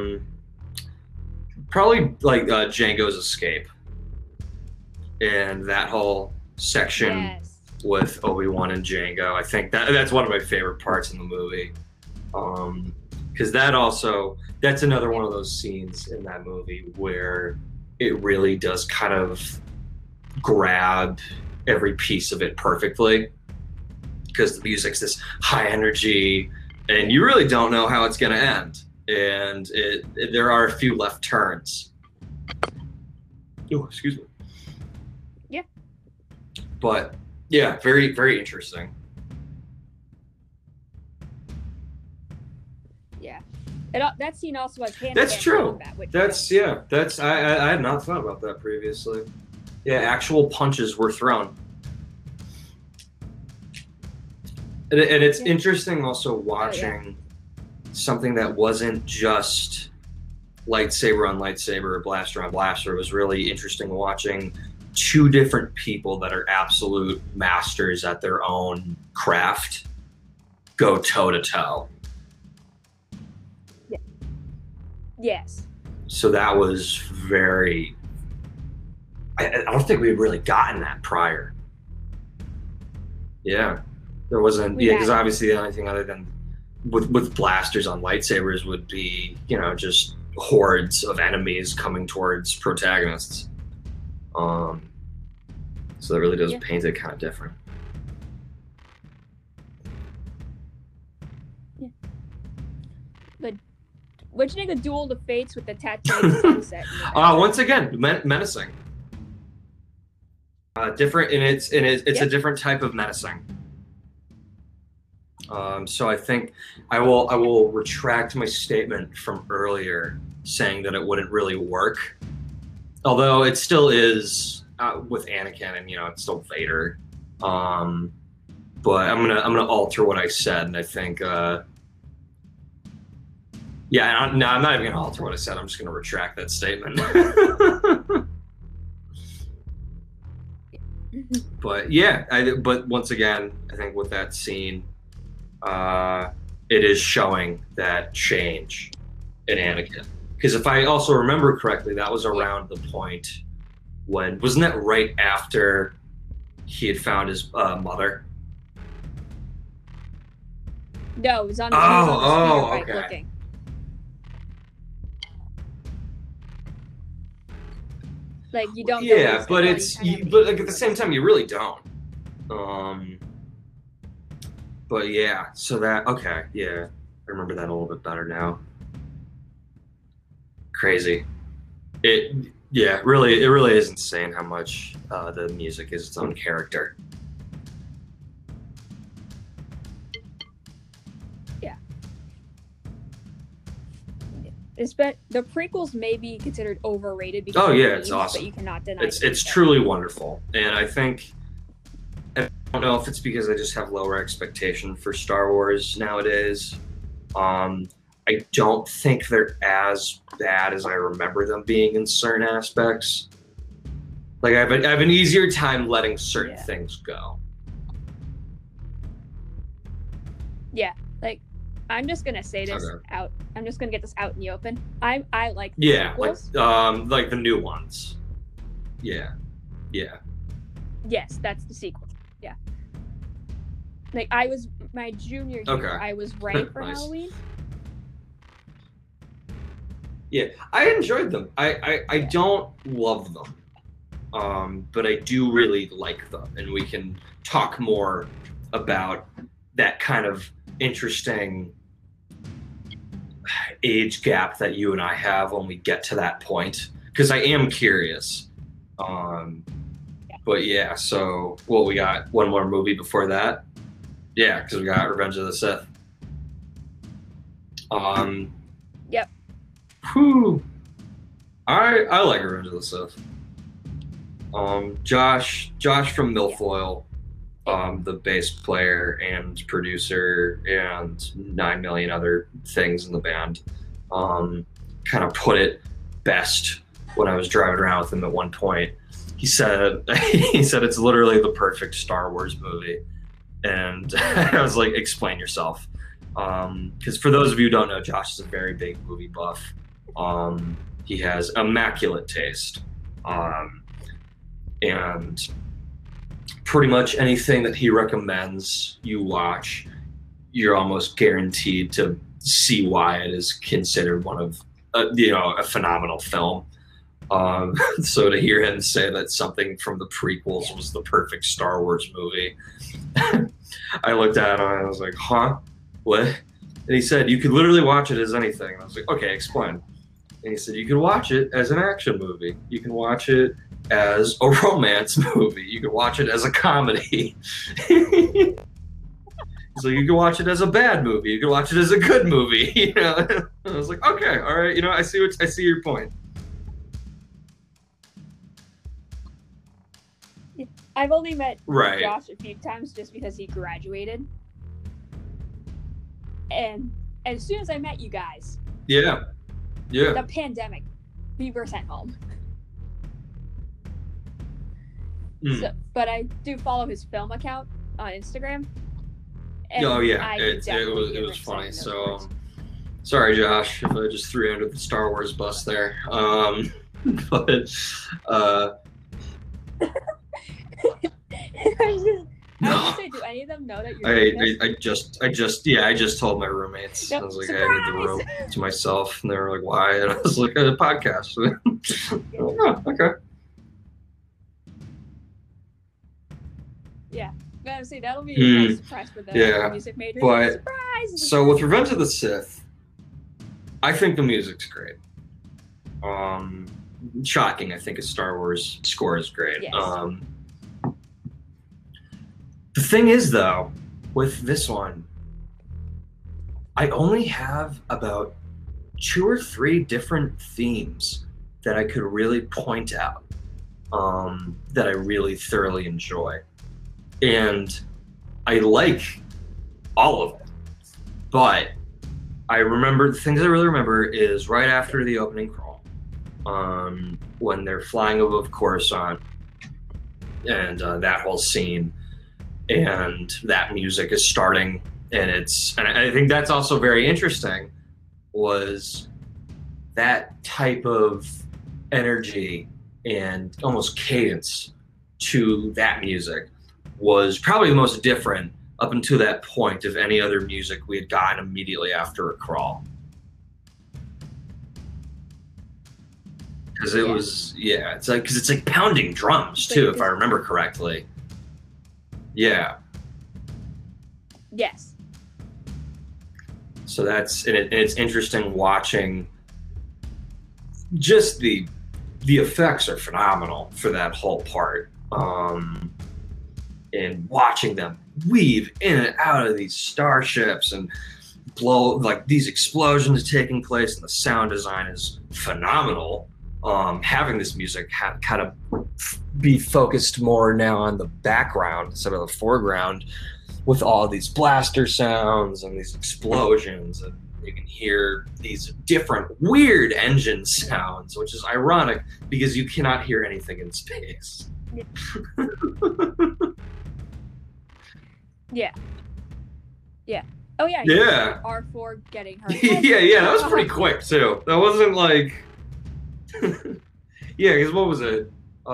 probably like Django's escape and that whole section Yes. with Obi-Wan and Django. I think that's one of my favorite parts in the movie, because that's another one of those scenes in that movie where it really does kind of grab every piece of it perfectly, because the music's this high energy and you really don't know how it's going to end, and there are a few left turns. Oh, excuse me. Yeah. But yeah, very, very interesting. Yeah. That scene also has hand That's true. combat, which I had not thought about that previously. Yeah, actual punches were thrown. And it's interesting also watching something that wasn't just lightsaber on lightsaber or blaster on blaster. It was really interesting watching two different people that are absolute masters at their own craft go toe to toe. Yes. So that was very. I don't think we had really gotten that prior. Yeah, there wasn't. We Yeah, because hadn't. obviously the only thing other than with blasters on lightsabers would be, just hordes of enemies coming towards protagonists. So that really does paint it kind of different. Yeah. But what'd you think of Duel of the Fates with the Tatooine sunset? Once again, menacing. Different, and it's a different type of menacing. So I think I will retract my statement from earlier saying that it wouldn't really work, although it still is with Anakin, and it's still Vader. But I'm gonna alter what I said, and I think I'm not even gonna alter what I said. I'm just gonna retract that statement. But yeah, but once again, I think with that scene, it is showing that change in Anakin. Because if I also remember correctly, that was around the point wasn't that right after he had found his mother? No, it was on. Okay. Looking. Like you don't. Yeah, but but like at the same time, you really don't. But yeah, so that yeah, I remember that a little bit better now. Crazy. It really is insane how much the music is its own character. Yeah. The prequels may be considered overrated because it's awesome. But you cannot deny it's truly wonderful, and I think. I don't know if it's because I just have lower expectation for Star Wars nowadays. I don't think they're as bad as I remember them being in certain aspects. Like I have an easier time letting certain things go. Yeah, like I'm just gonna say this out. I'm just gonna get this out in the open. I like the sequels. Like the new ones. Yeah. Yes, that's the sequel. Yeah. Like I was my junior year. I was right for Nice. Halloween. Yeah, I enjoyed them. I don't love them. but I do really like them, and we can talk more about that kind of interesting age gap that you and I have when we get to that point, because I am curious. But yeah, so well, we got one more movie before that. Yeah, because we got Revenge of the Sith. Yep. Whew. I like Revenge of the Sith. Josh from Milfoil, the bass player and producer and 9 million other things in the band, kind of put it best when I was driving around with him at one point. He said it's literally the perfect Star Wars movie, and I was like, explain yourself, because for those of you who don't know, Josh is a very big movie buff. He has immaculate taste, and pretty much anything that he recommends you watch, you're almost guaranteed to see why it is considered one of a phenomenal film. So to hear him say that something from the prequels was the perfect Star Wars movie, I looked at him and I was like, huh? What? And he said, you could literally watch it as anything. And I was like, okay, explain. And he said, you can watch it as an action movie. You can watch it as a romance movie. You can watch it as a comedy. So you can watch it as a bad movie. You can watch it as a good movie. You know? I was like, okay, all right. You know, I see your point. I've only met Right. Josh a few times just because he graduated. And as soon as I met you guys, Yeah. the pandemic, we were sent home. So, but I do follow his film account on Instagram. And Oh yeah, I it definitely hear was him funny. saying those So words. sorry, Josh, if I just threw you under the Star Wars bus there. But I was gonna no. say, do any of them know that you're doing this? I just told my roommates. Yep, I was like, I need the room to myself, and they were like, "Why?" And I was like, "A podcast." Oh, okay. Yeah, but I would say that'll be Hmm. a nice surprise for the Yeah, music major. but- Surprise! So with Revenge of the Sith, I think the music's great. Shocking, I think a Star Wars score is great. Yes. The thing is, though, with this one, I only have about 2 or 3 different themes that I could really point out, that I really thoroughly enjoy. And I like all of them. But I remember, the things I really remember is right after the opening crawl, when they're flying above Coruscant, and that whole scene, and that music is starting, and I think that's also very interesting, was that type of energy and almost cadence to that music was probably the most different up until that point of any other music we had gotten immediately after a crawl. Because it was, it's like, because it's like pounding drums too, if I remember correctly. Yeah. Yes. So that's, and it's interesting watching. Just the effects are phenomenal for that whole part, and watching them weave in and out of these starships and blow, like these explosions taking place, and the sound design is phenomenal. Having this music kind of be focused more now on the background instead of the foreground, with all these blaster sounds and these explosions, and you can hear these different weird engine sounds, which is ironic because you cannot hear anything in space. Yeah. Yeah. Oh yeah. Yeah. R4 getting her. yeah, that was pretty quick too. That wasn't like, yeah, because what was it?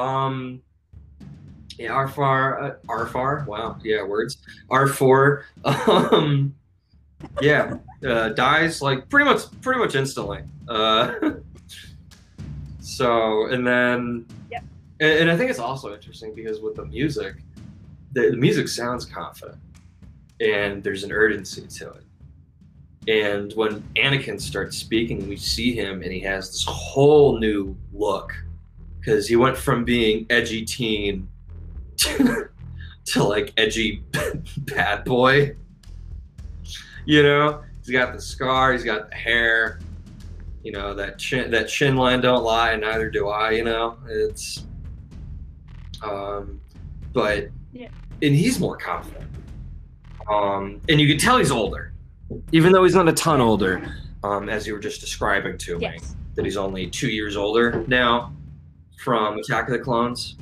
Yeah, R4. Wow, yeah, words. R4. Yeah, dies like pretty much instantly. So, and then, Yep. And I think it's also interesting because with the music, the music sounds confident, and there's an urgency to it. And when Anakin starts speaking, we see him, and he has this whole new look because he went from being edgy teen to like edgy bad boy. You know, he's got the scar, he's got the hair. You know, that chin line don't lie, and neither do I. You know, it's but Yeah. and he's more confident. And you can tell he's older, even though he's not a ton older. As you were just describing to me, Yes. that he's only 2 years older now from Attack of the Clones.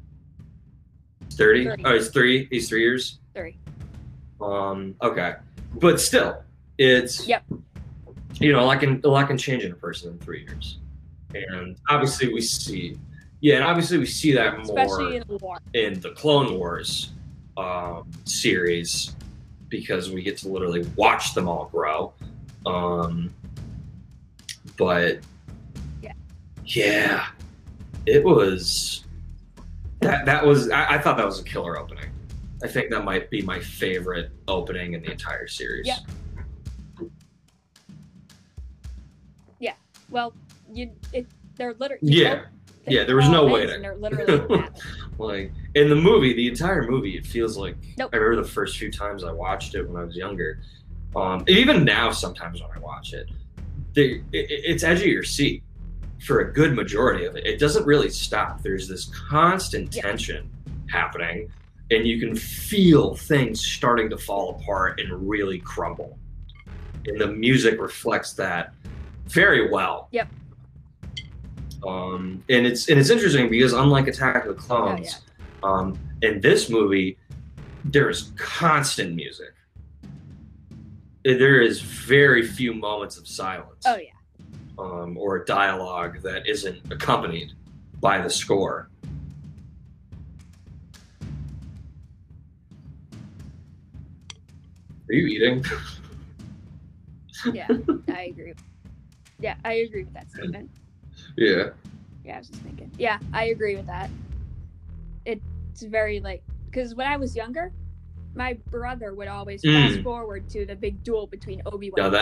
30? 30. Oh, he's 3. He's 3 years. 3. Okay, but still, it's Yep. you know, a lot can change in a person in 3 years, and obviously we see, yeah, and obviously we see that more Especially in a war. in the Clone Wars series because we get to literally watch them all grow. But yeah, it was that was I thought that was a killer opening. I think that might be my favorite opening in the entire series. Yeah. Well, they're literally. Yeah, there was no waiting. They're literally Like in the movie, the entire movie, it feels like Nope. I remember the first few times I watched it when I was younger. And even now, sometimes when I watch it, it's edge of your seat for a good majority of it. It doesn't really stop. There's this constant tension happening, and you can feel things starting to fall apart and really crumble. And the music reflects that very well. Yep. And it's interesting because unlike Attack of the Clones, in this movie, there is constant music. There is very few moments of silence. Oh yeah. Or dialogue that isn't accompanied by the score. Are you eating? Yeah, I agree. Yeah, I agree with that statement. Yeah. Yeah, I was just thinking. Yeah, I agree with that. It's very like, because when I was younger, my brother would always fast forward to the big duel between Obi-Wan. Yeah,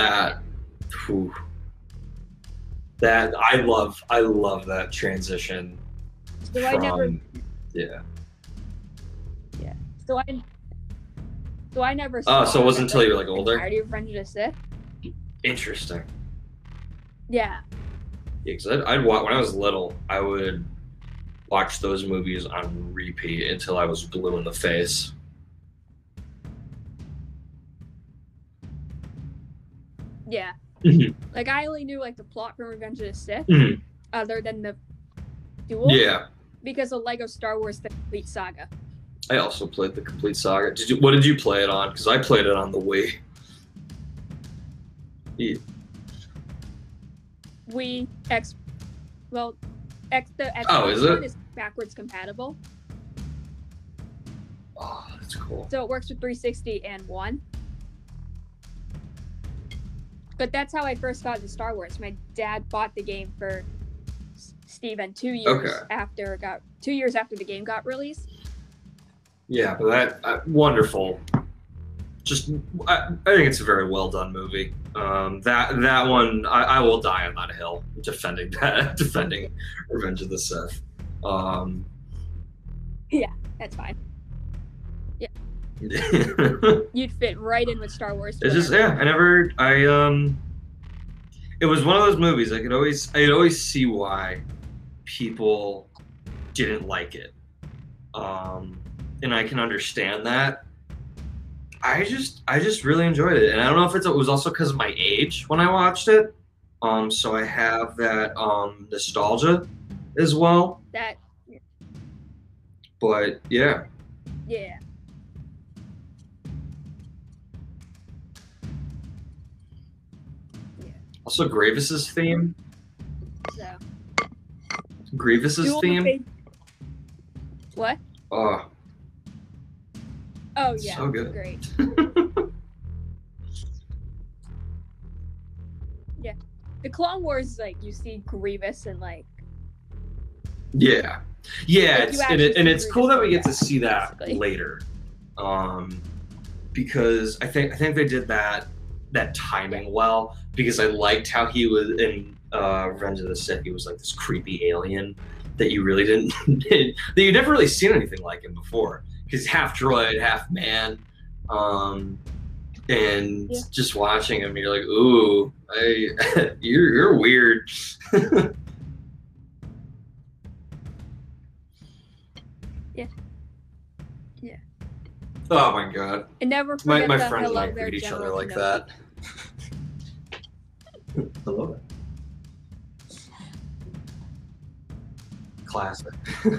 that I love that transition. So I never. Yeah. Yeah. So I never. Oh, so it wasn't until you were like older. Entirety of Revenge of the Sith. Interesting. Yeah. Yeah, because I'd watch when I was little. I would watch those movies on repeat until I was blue in the face. Yeah. Like I only knew like the plot from Revenge of the Sith, other than the duel. Yeah. Because of Lego Star Wars: The Complete Saga. I also played the Complete Saga. What did you play it on? Because I played it on the Wii. Yeah. The X is it? one is backwards compatible. Oh, that's cool. So it works with 360 and 1. But that's how I first got into Star Wars. My dad bought the game for Steven 2 years after 2 years after the game got released. Yeah, but that wonderful. Just I think it's a very well done movie. That one I will die on that hill defending Revenge of the Sith. Yeah, that's fine. Yeah. You'd fit right in with Star Wars. It's just it was one of those movies I could always see why people didn't like it. And I can understand that. I just really enjoyed it, and I don't know if it was also because of my age when I watched it. So I have that nostalgia as well. That. But yeah. Yeah. Also, Grievous's theme. So. Grievous's theme. What? Oh. Oh yeah. So good. Great. Yeah. The Clone Wars, like you see Grievous and like Yeah, yeah, Like, you and, actually and see it's cool Grievous that we go get to down, see that basically. later, because I think they did that timing well, because I liked how he was in Revenge of the Sith. He was like this creepy alien that you really didn't that you never really seen anything like him before. He's half droid, half man, and Yeah. just watching him, you're like, ooh, you're weird. Yeah. Yeah. Oh my god. And never forget My the friends and I hello there, greet each other General like Kenobi. that. I love it. Classic.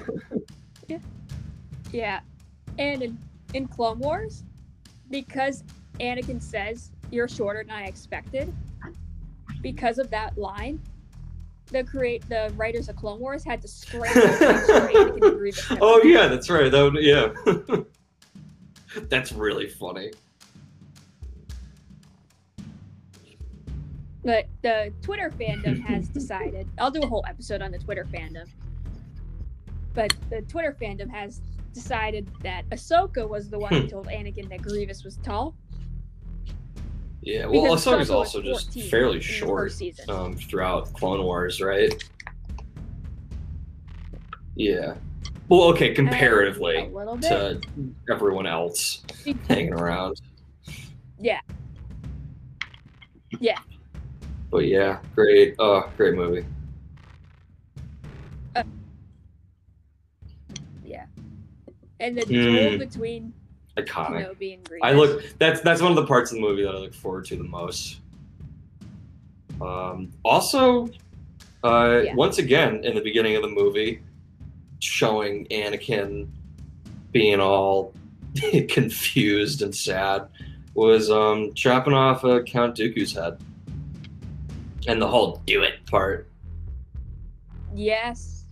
Yeah. And in Clone Wars, because Anakin says, "You're shorter than I expected," because of that line, the writers of Clone Wars had to scramble to make sure Anakin and Grievous never Oh met. yeah, that's right. Yeah. That's really funny. But the Twitter fandom has decided. I'll do a whole episode on the Twitter fandom. But the Twitter fandom has decided that Ahsoka was the one who told Anakin that Grievous was tall. Yeah, well, Because Ahsoka's Ahsoka was also just 14 fairly in the short first season. throughout Clone Wars, right? Yeah. Well, okay, comparatively A little bit. to everyone else hanging around. Yeah. Yeah. But yeah, great movie. Yeah. And the duel between Iconic. Kenobi and Grievous. That's one of the parts of the movie that I look forward to the most. Also, once again in the beginning of the movie, showing Anakin being all confused and sad was chopping off Count Dooku's head, and the whole "do it" part. Yes.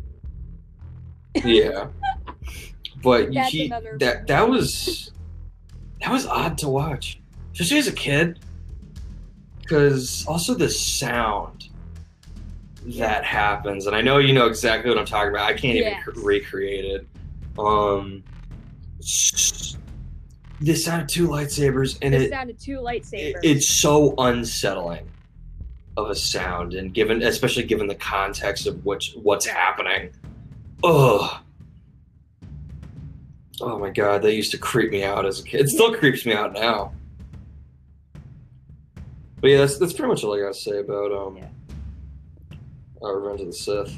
Yeah, but That's another that was odd to watch, especially as a kid, because also the sound that happens, and I know you know exactly what I'm talking about. I can't even recreate it. The sound of two lightsabers, and it's so unsettling of a sound, and especially given the context of what's happening. Oh my god, that used to creep me out as a kid. It still creeps me out now. But yeah, that's pretty much all I gotta say about Revenge of the Sith.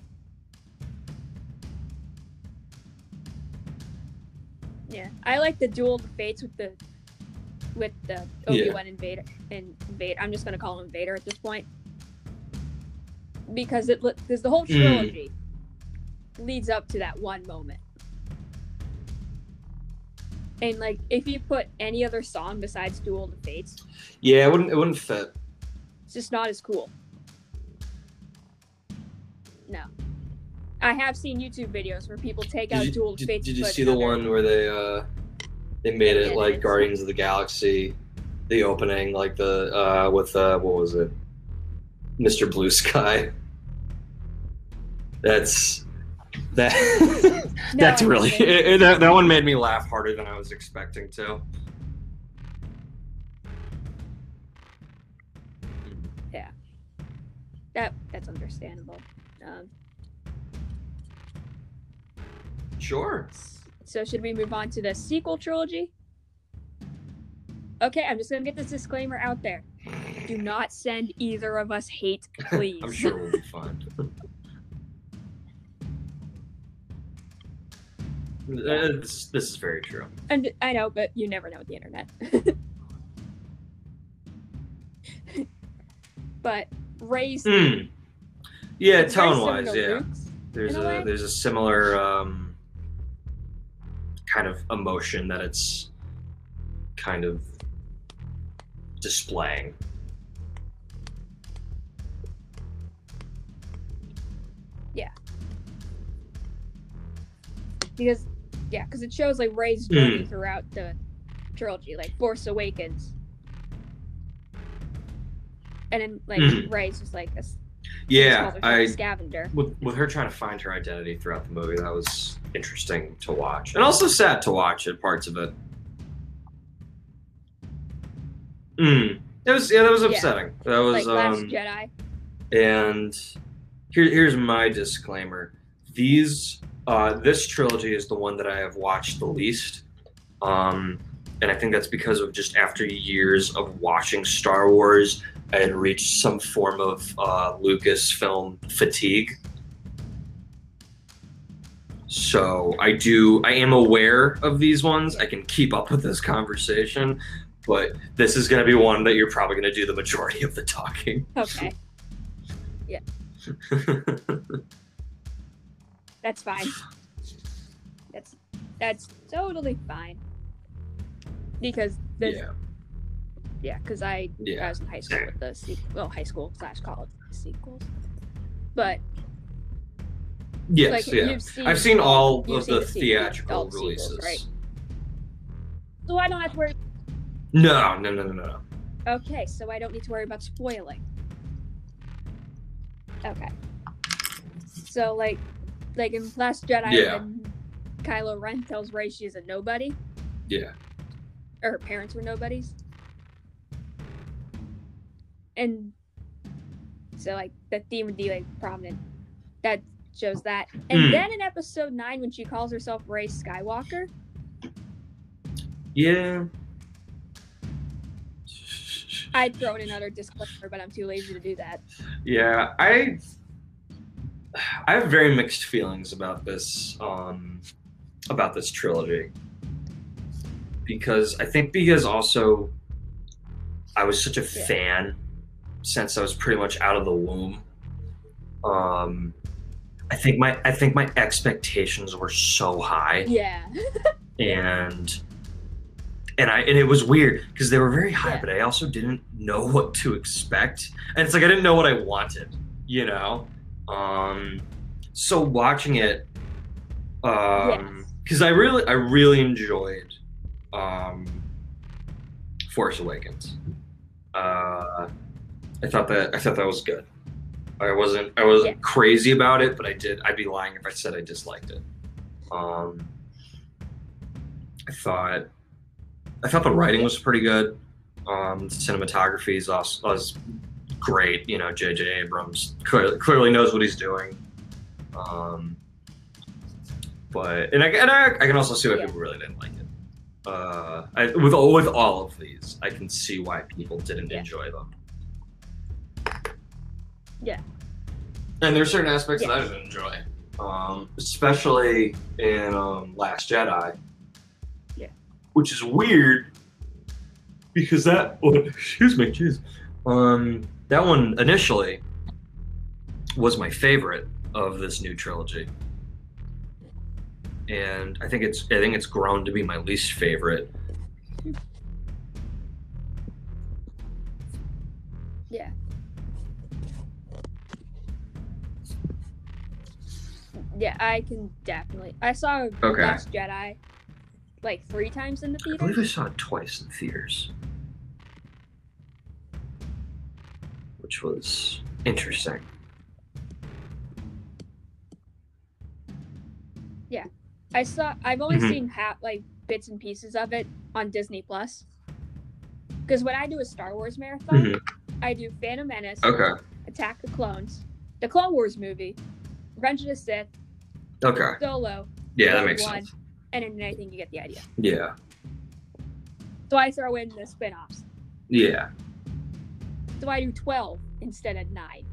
Yeah, I like the duel of the fates with the Obi-Wan and Vader. I'm just gonna call him Vader at this point, because the whole trilogy leads up to that one moment. And like, if you put any other song besides Duel of the Fates, yeah, it wouldn't fit. It's just not as cool. No. I have seen YouTube videos where people take out Duel of Fates. Did you see the one where they made it like Guardians of the Galaxy, the opening, like the with what was it, Mr. Blue Sky? That's really that one made me laugh harder than I was expecting to. Yeah, that's understandable. Sure. So should we move on to the sequel trilogy? Okay, I'm just gonna get this disclaimer out there. Do not send either of us hate, please. I'm sure we'll be fine. This is very true. And I know, but you never know with the internet. But Rey's yeah, tone-wise, yeah. Luke's, there's a similar kind of emotion that it's kind of displaying. Yeah. Because it shows like Rey's journey throughout the trilogy, like Force Awakens, and then like Rey's just like this. She just Yeah, calls herself a scavenger. with her trying to find her identity throughout the movie, that was interesting to watch, and also sad to watch at parts of it. That was upsetting. That was Like Last Jedi. And here's my disclaimer: this trilogy is the one that I have watched the least, and I think that's because of just after years of watching Star Wars, I had reached some form of Lucasfilm fatigue. So I am aware of these ones. I can keep up with this conversation, but this is going to be one that you're probably going to do the majority of the talking. Okay. Yeah. That's fine. That's totally fine. Because because I was in high school with the high school / college sequels. But yes, like, I've seen all of the theatrical releases. Sequels, right? So I don't have to worry. No. Okay, so I don't need to worry about spoiling. Okay. So like in Last Jedi, when Kylo Ren tells Rey she's a nobody. Yeah. Or her parents were nobodies. And so like the theme would be like prominent. That shows that. And then in episode 9 when she calls herself Rey Skywalker. Yeah. I'd throw in another disclaimer, but I'm too lazy to do that. Yeah, I have very mixed feelings about this trilogy. Because also I was such a fan since I was pretty much out of the womb. I think my expectations were so high. Yeah. and it was weird because they were very high, but I also didn't know what to expect. And it's like I didn't know what I wanted, you know? So watching it, because I really enjoyed Force Awakens. I thought that was good. I wasn't crazy about it, but I'd be lying if I said I disliked it. I thought the writing was pretty good. The cinematography was great. You know, J.J. Abrams clearly knows what he's doing. But I can also see why people really didn't like it. With all of these, I can see why people didn't enjoy them. Yeah. And there's certain aspects that I didn't enjoy, especially in Last Jedi. Yeah. Which is weird because that one initially was my favorite of this new trilogy. And I think it's grown to be my least favorite. Yeah. Yeah, I can definitely. I saw Last Jedi like 3 times in the theater. I believe I saw it twice in theaters, which was interesting. Yeah, I've only seen bits and pieces of it on Disney Plus. Because when I do a Star Wars marathon, I do Phantom Menace, Attack the Clones, the Clone Wars movie, Revenge of the Sith, Solo, yeah, that makes sense. And then I think you get the idea. Yeah. So I throw in the spin-offs. Yeah. So I do 12 instead of 9.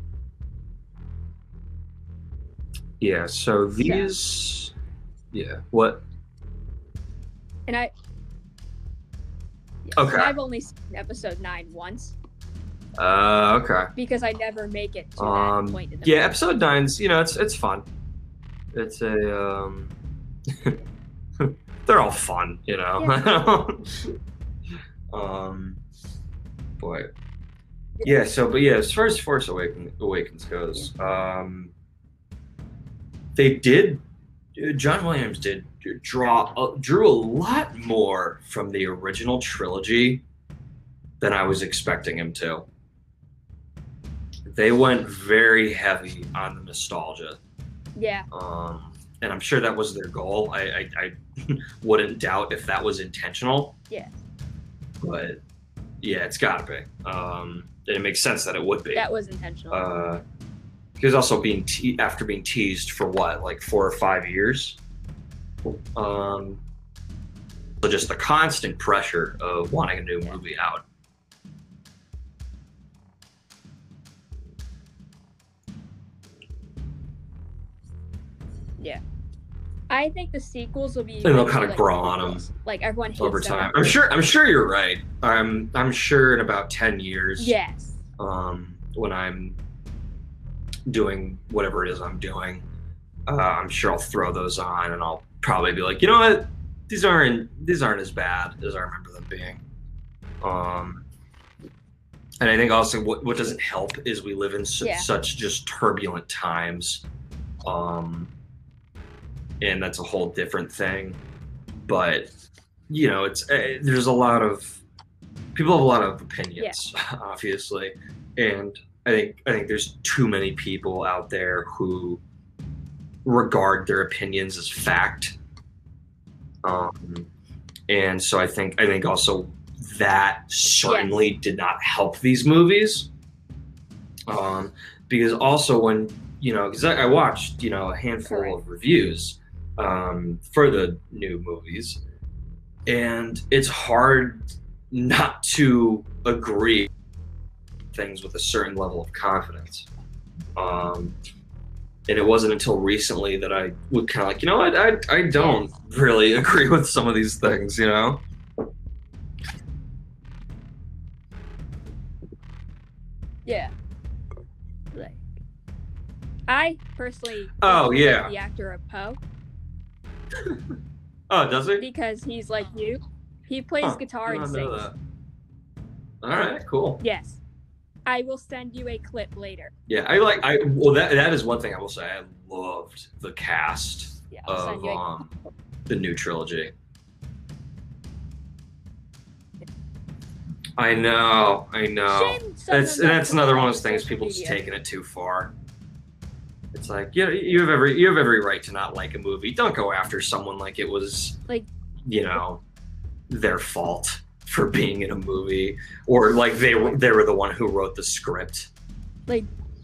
Yeah, so these... Yeah, what? And Okay. I've only seen episode 9 once. Okay. Because I never make it to that point in the movie. Episode 9's, it's fun. It's a, they're all fun, you know? Yeah. Boy. Yeah, as far as Force Awakens goes, John Williams drew a lot more from the original trilogy than I was expecting him to. they went very heavy on the nostalgia. Yeah. And I'm sure that was their goal. I wouldn't doubt if that was intentional. Yeah. But yeah, it's got to be. And it makes sense that it would be. That was intentional. Because also after being teased for what, like 4 or 5 years. So just the constant pressure of wanting a new movie out. Yeah. I think the sequels will be. And they'll kind of grow on them, like everyone hates over them time. at first. I'm sure you're right. I'm sure in about 10 years. Yes. When I'm doing whatever it is I'm doing, I'm sure I'll throw those on, and I'll probably be like, you know what, these aren't as bad as I remember them being. And I think also what doesn't help is we live in such just turbulent times. And that's a whole different thing. But, you know, there's a lot of people have a lot of opinions, obviously. And I think there's too many people out there who regard their opinions as fact. And so I think also that certainly did not help these movies. Because also when, you know, because I watched, you know, a handful of reviews for the new movies, and it's hard not to agree with things with a certain level of confidence. And it wasn't until recently that I would kind of like, you know what, I don't really agree with some of these things, you know? Yeah. Like, I personally the actor of Poe. Oh, does he? Because he's like you. He plays guitar and sings. That. All right, cool. Yes. I will send you a clip later. Yeah, that is one thing I will say. I loved the cast of the new trilogy. I know. That's another one of those things. People just taking it too far. It's like, you have every right to not like a movie. Don't go after someone like it was, like, you know, their fault for being in a movie, or like they were the one who wrote the script. Like,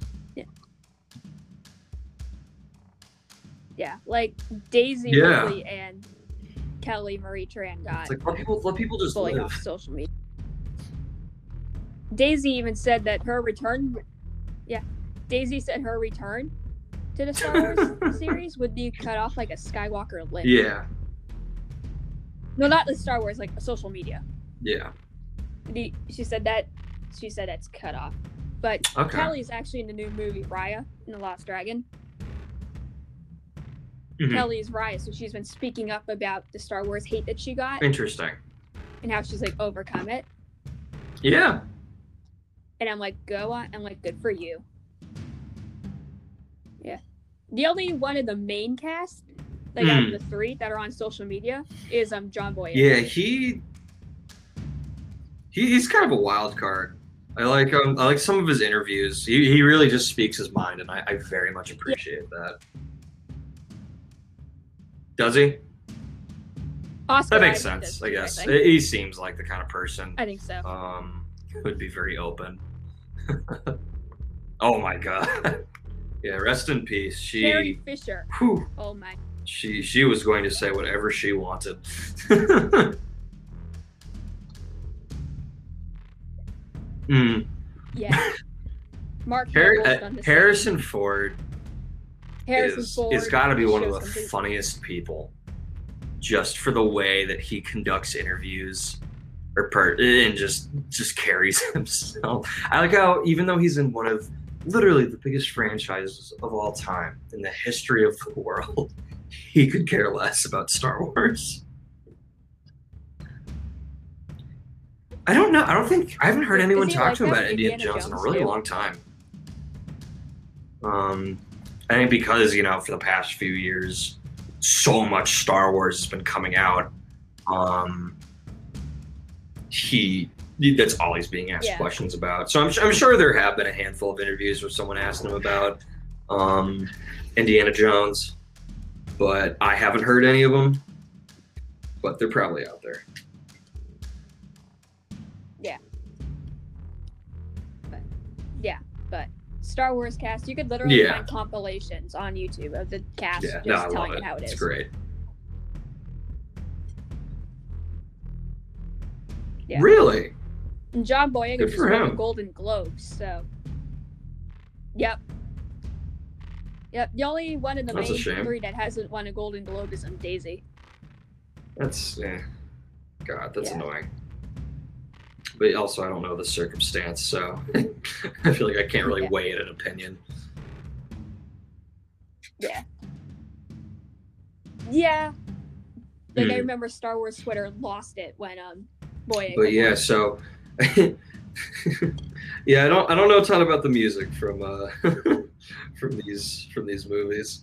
like Daisy Ridley and Kelly Marie Tran got. It's like, let people just live. Off social media. Daisy even said that her return. Yeah, Daisy said her return to the Star Wars series would be cut off like a Skywalker limb. Yeah. No, not the Star Wars, like social media. Yeah. She said that's cut off. But Kelly's actually in the new movie Raya in The Lost Dragon. Mm-hmm. Kelly's Raya, so she's been speaking up about the Star Wars hate that she got. Interesting. And how she's like overcome it. Yeah. And I'm like, go on. I'm like, good for you. Yeah. The only one of the main cast, like out of the three that are on social media, is John Boyega. Yeah, he's kind of a wild card. I like some of his interviews. He really just speaks his mind, and I very much appreciate that. Does he? Oscar, that makes sense, I guess. He seems like the kind of person. I think so. Would be very open. Oh my god. Yeah, rest in peace. Carrie Fisher. Whew, oh my. She was going to say whatever she wanted. Yeah. Mark Harrison Ford. Is got to be one of the funniest people, just for the way that he conducts interviews, and just carries himself. I like how, even though he's in one of literally the biggest franchises of all time in the history of the world, he could care less about Star Wars. I don't know. I haven't heard anyone talk to him about Indiana Jones in a really long time. I think because, you know, for the past few years, so much Star Wars has been coming out. He that's all he's being asked Yeah. questions about. So I'm sure there have been a handful of interviews where someone asked him about Indiana Jones, but I haven't heard any of them. But they're probably out there. But Star Wars cast, you could literally Yeah. find compilations on YouTube of the cast Yeah, just no, I love telling it. you how it is. It's great. Yeah. Really? And John Boyega Good just for won the him. Golden Globes, so yep. The only one in the That's a main shame. 3 that hasn't won a Golden Globe is Daisy. That's God, that's Yeah. annoying. But also, I don't know the circumstance, so I feel like I can't really Yeah. weigh in an opinion. Yeah. Like I Hmm. remember Star Wars Twitter lost it when Boyega. But yeah, won. so yeah, I don't know a ton about the music from from these movies.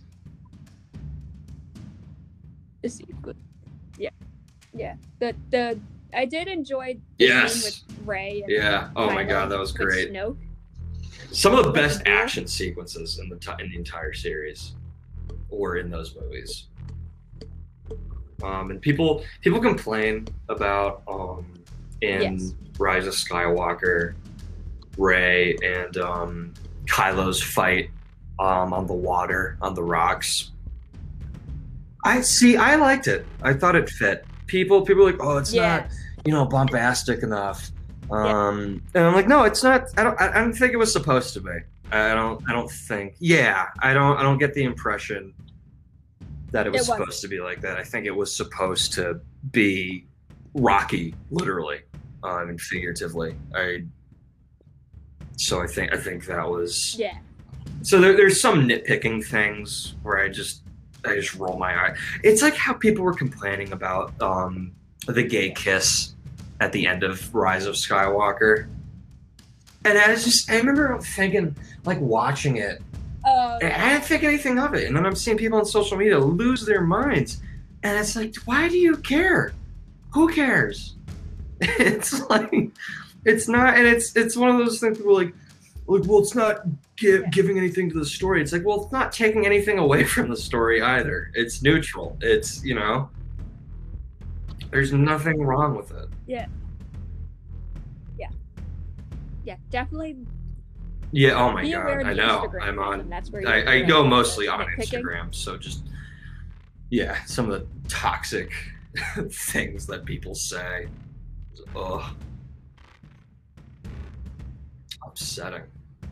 Yeah. The I did enjoy the Yes. scene with Rey and Yeah. Oh my Kylo God, that was with great. Snoke. Some of the Like best the duel. action sequences in the entire series were in those movies. And people complain about in Yes. Rise of Skywalker, Rey and Kylo's fight on the water, on the rocks. I liked it. I thought it fit. People were like, oh, it's not, bombastic enough. And I'm like, no, it's not. I don't think it was supposed to be. I don't think. Yeah, I don't get the impression that it was wasn't. supposed to be like that. I think it was supposed to be Rocky, literally, and figuratively. So I think that was. Yeah. So there's some nitpicking things where I just roll my eye. It's like how people were complaining about the gay kiss at the end of Rise of Skywalker. And I remember thinking, like, watching it, and I didn't think anything of it. And then I'm seeing people on social media lose their minds. And it's like, why do you care? Who cares? It's like, it's not, and it's one of those things people are like, well, it's not giving anything to the story. It's like, well, it's not taking anything away from the story either. It's neutral. It's, there's nothing wrong with it. Yeah, definitely. Yeah, oh my Be aware God, of I the know. Instagram I'm fandom. on, That's where I you go mostly on nitpicking. Instagram, so just, yeah, some of the toxic things that people say. Ugh. Upsetting.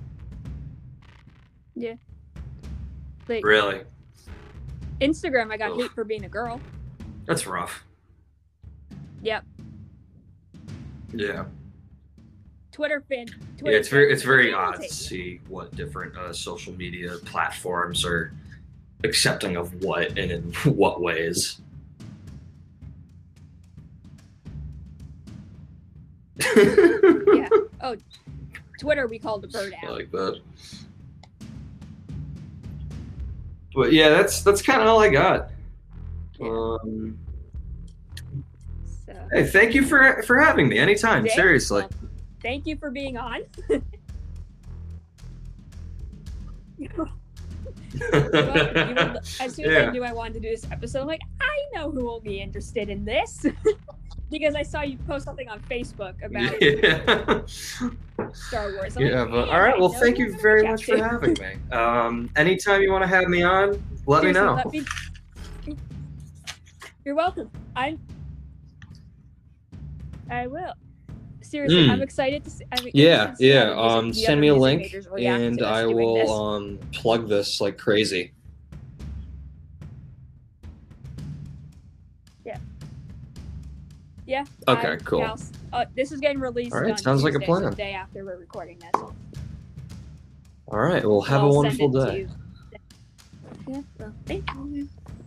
Like, Really? Instagram, I got Ugh. hate for being a girl. That's rough. Yep. Yeah. Twitter. Yeah, it's very fans odd to hate me. see what different social media platforms are accepting of what and in what ways. Yeah. Oh, Twitter we called the bird I out. like that. But yeah, that's kind of all I got. Yeah. So, Hey, thank you for having me anytime. Jay, Seriously. well, thank you for being on. As soon as I knew I wanted to do this episode, I'm like, I know who will be interested in this. Because I saw you post something on Facebook about Yeah. Star Wars. I'm Yeah, like, but "Man, all right. I Well, know thank who you I'm very gonna much reach for out having to." me. Anytime you want to have me on, let me Seriously, know. You're welcome. I will. Seriously, I'm excited to see. I'm interested to see how the Send other me a music link, majors react and to us I doing will this. plug this like crazy. Yeah. Okay, cool. This is getting released. All right, on sounds like a Tuesday, so plan. the day after we're recording this. All right. Well, have a I'll wonderful send it to day. you. Yeah. Well, thank you.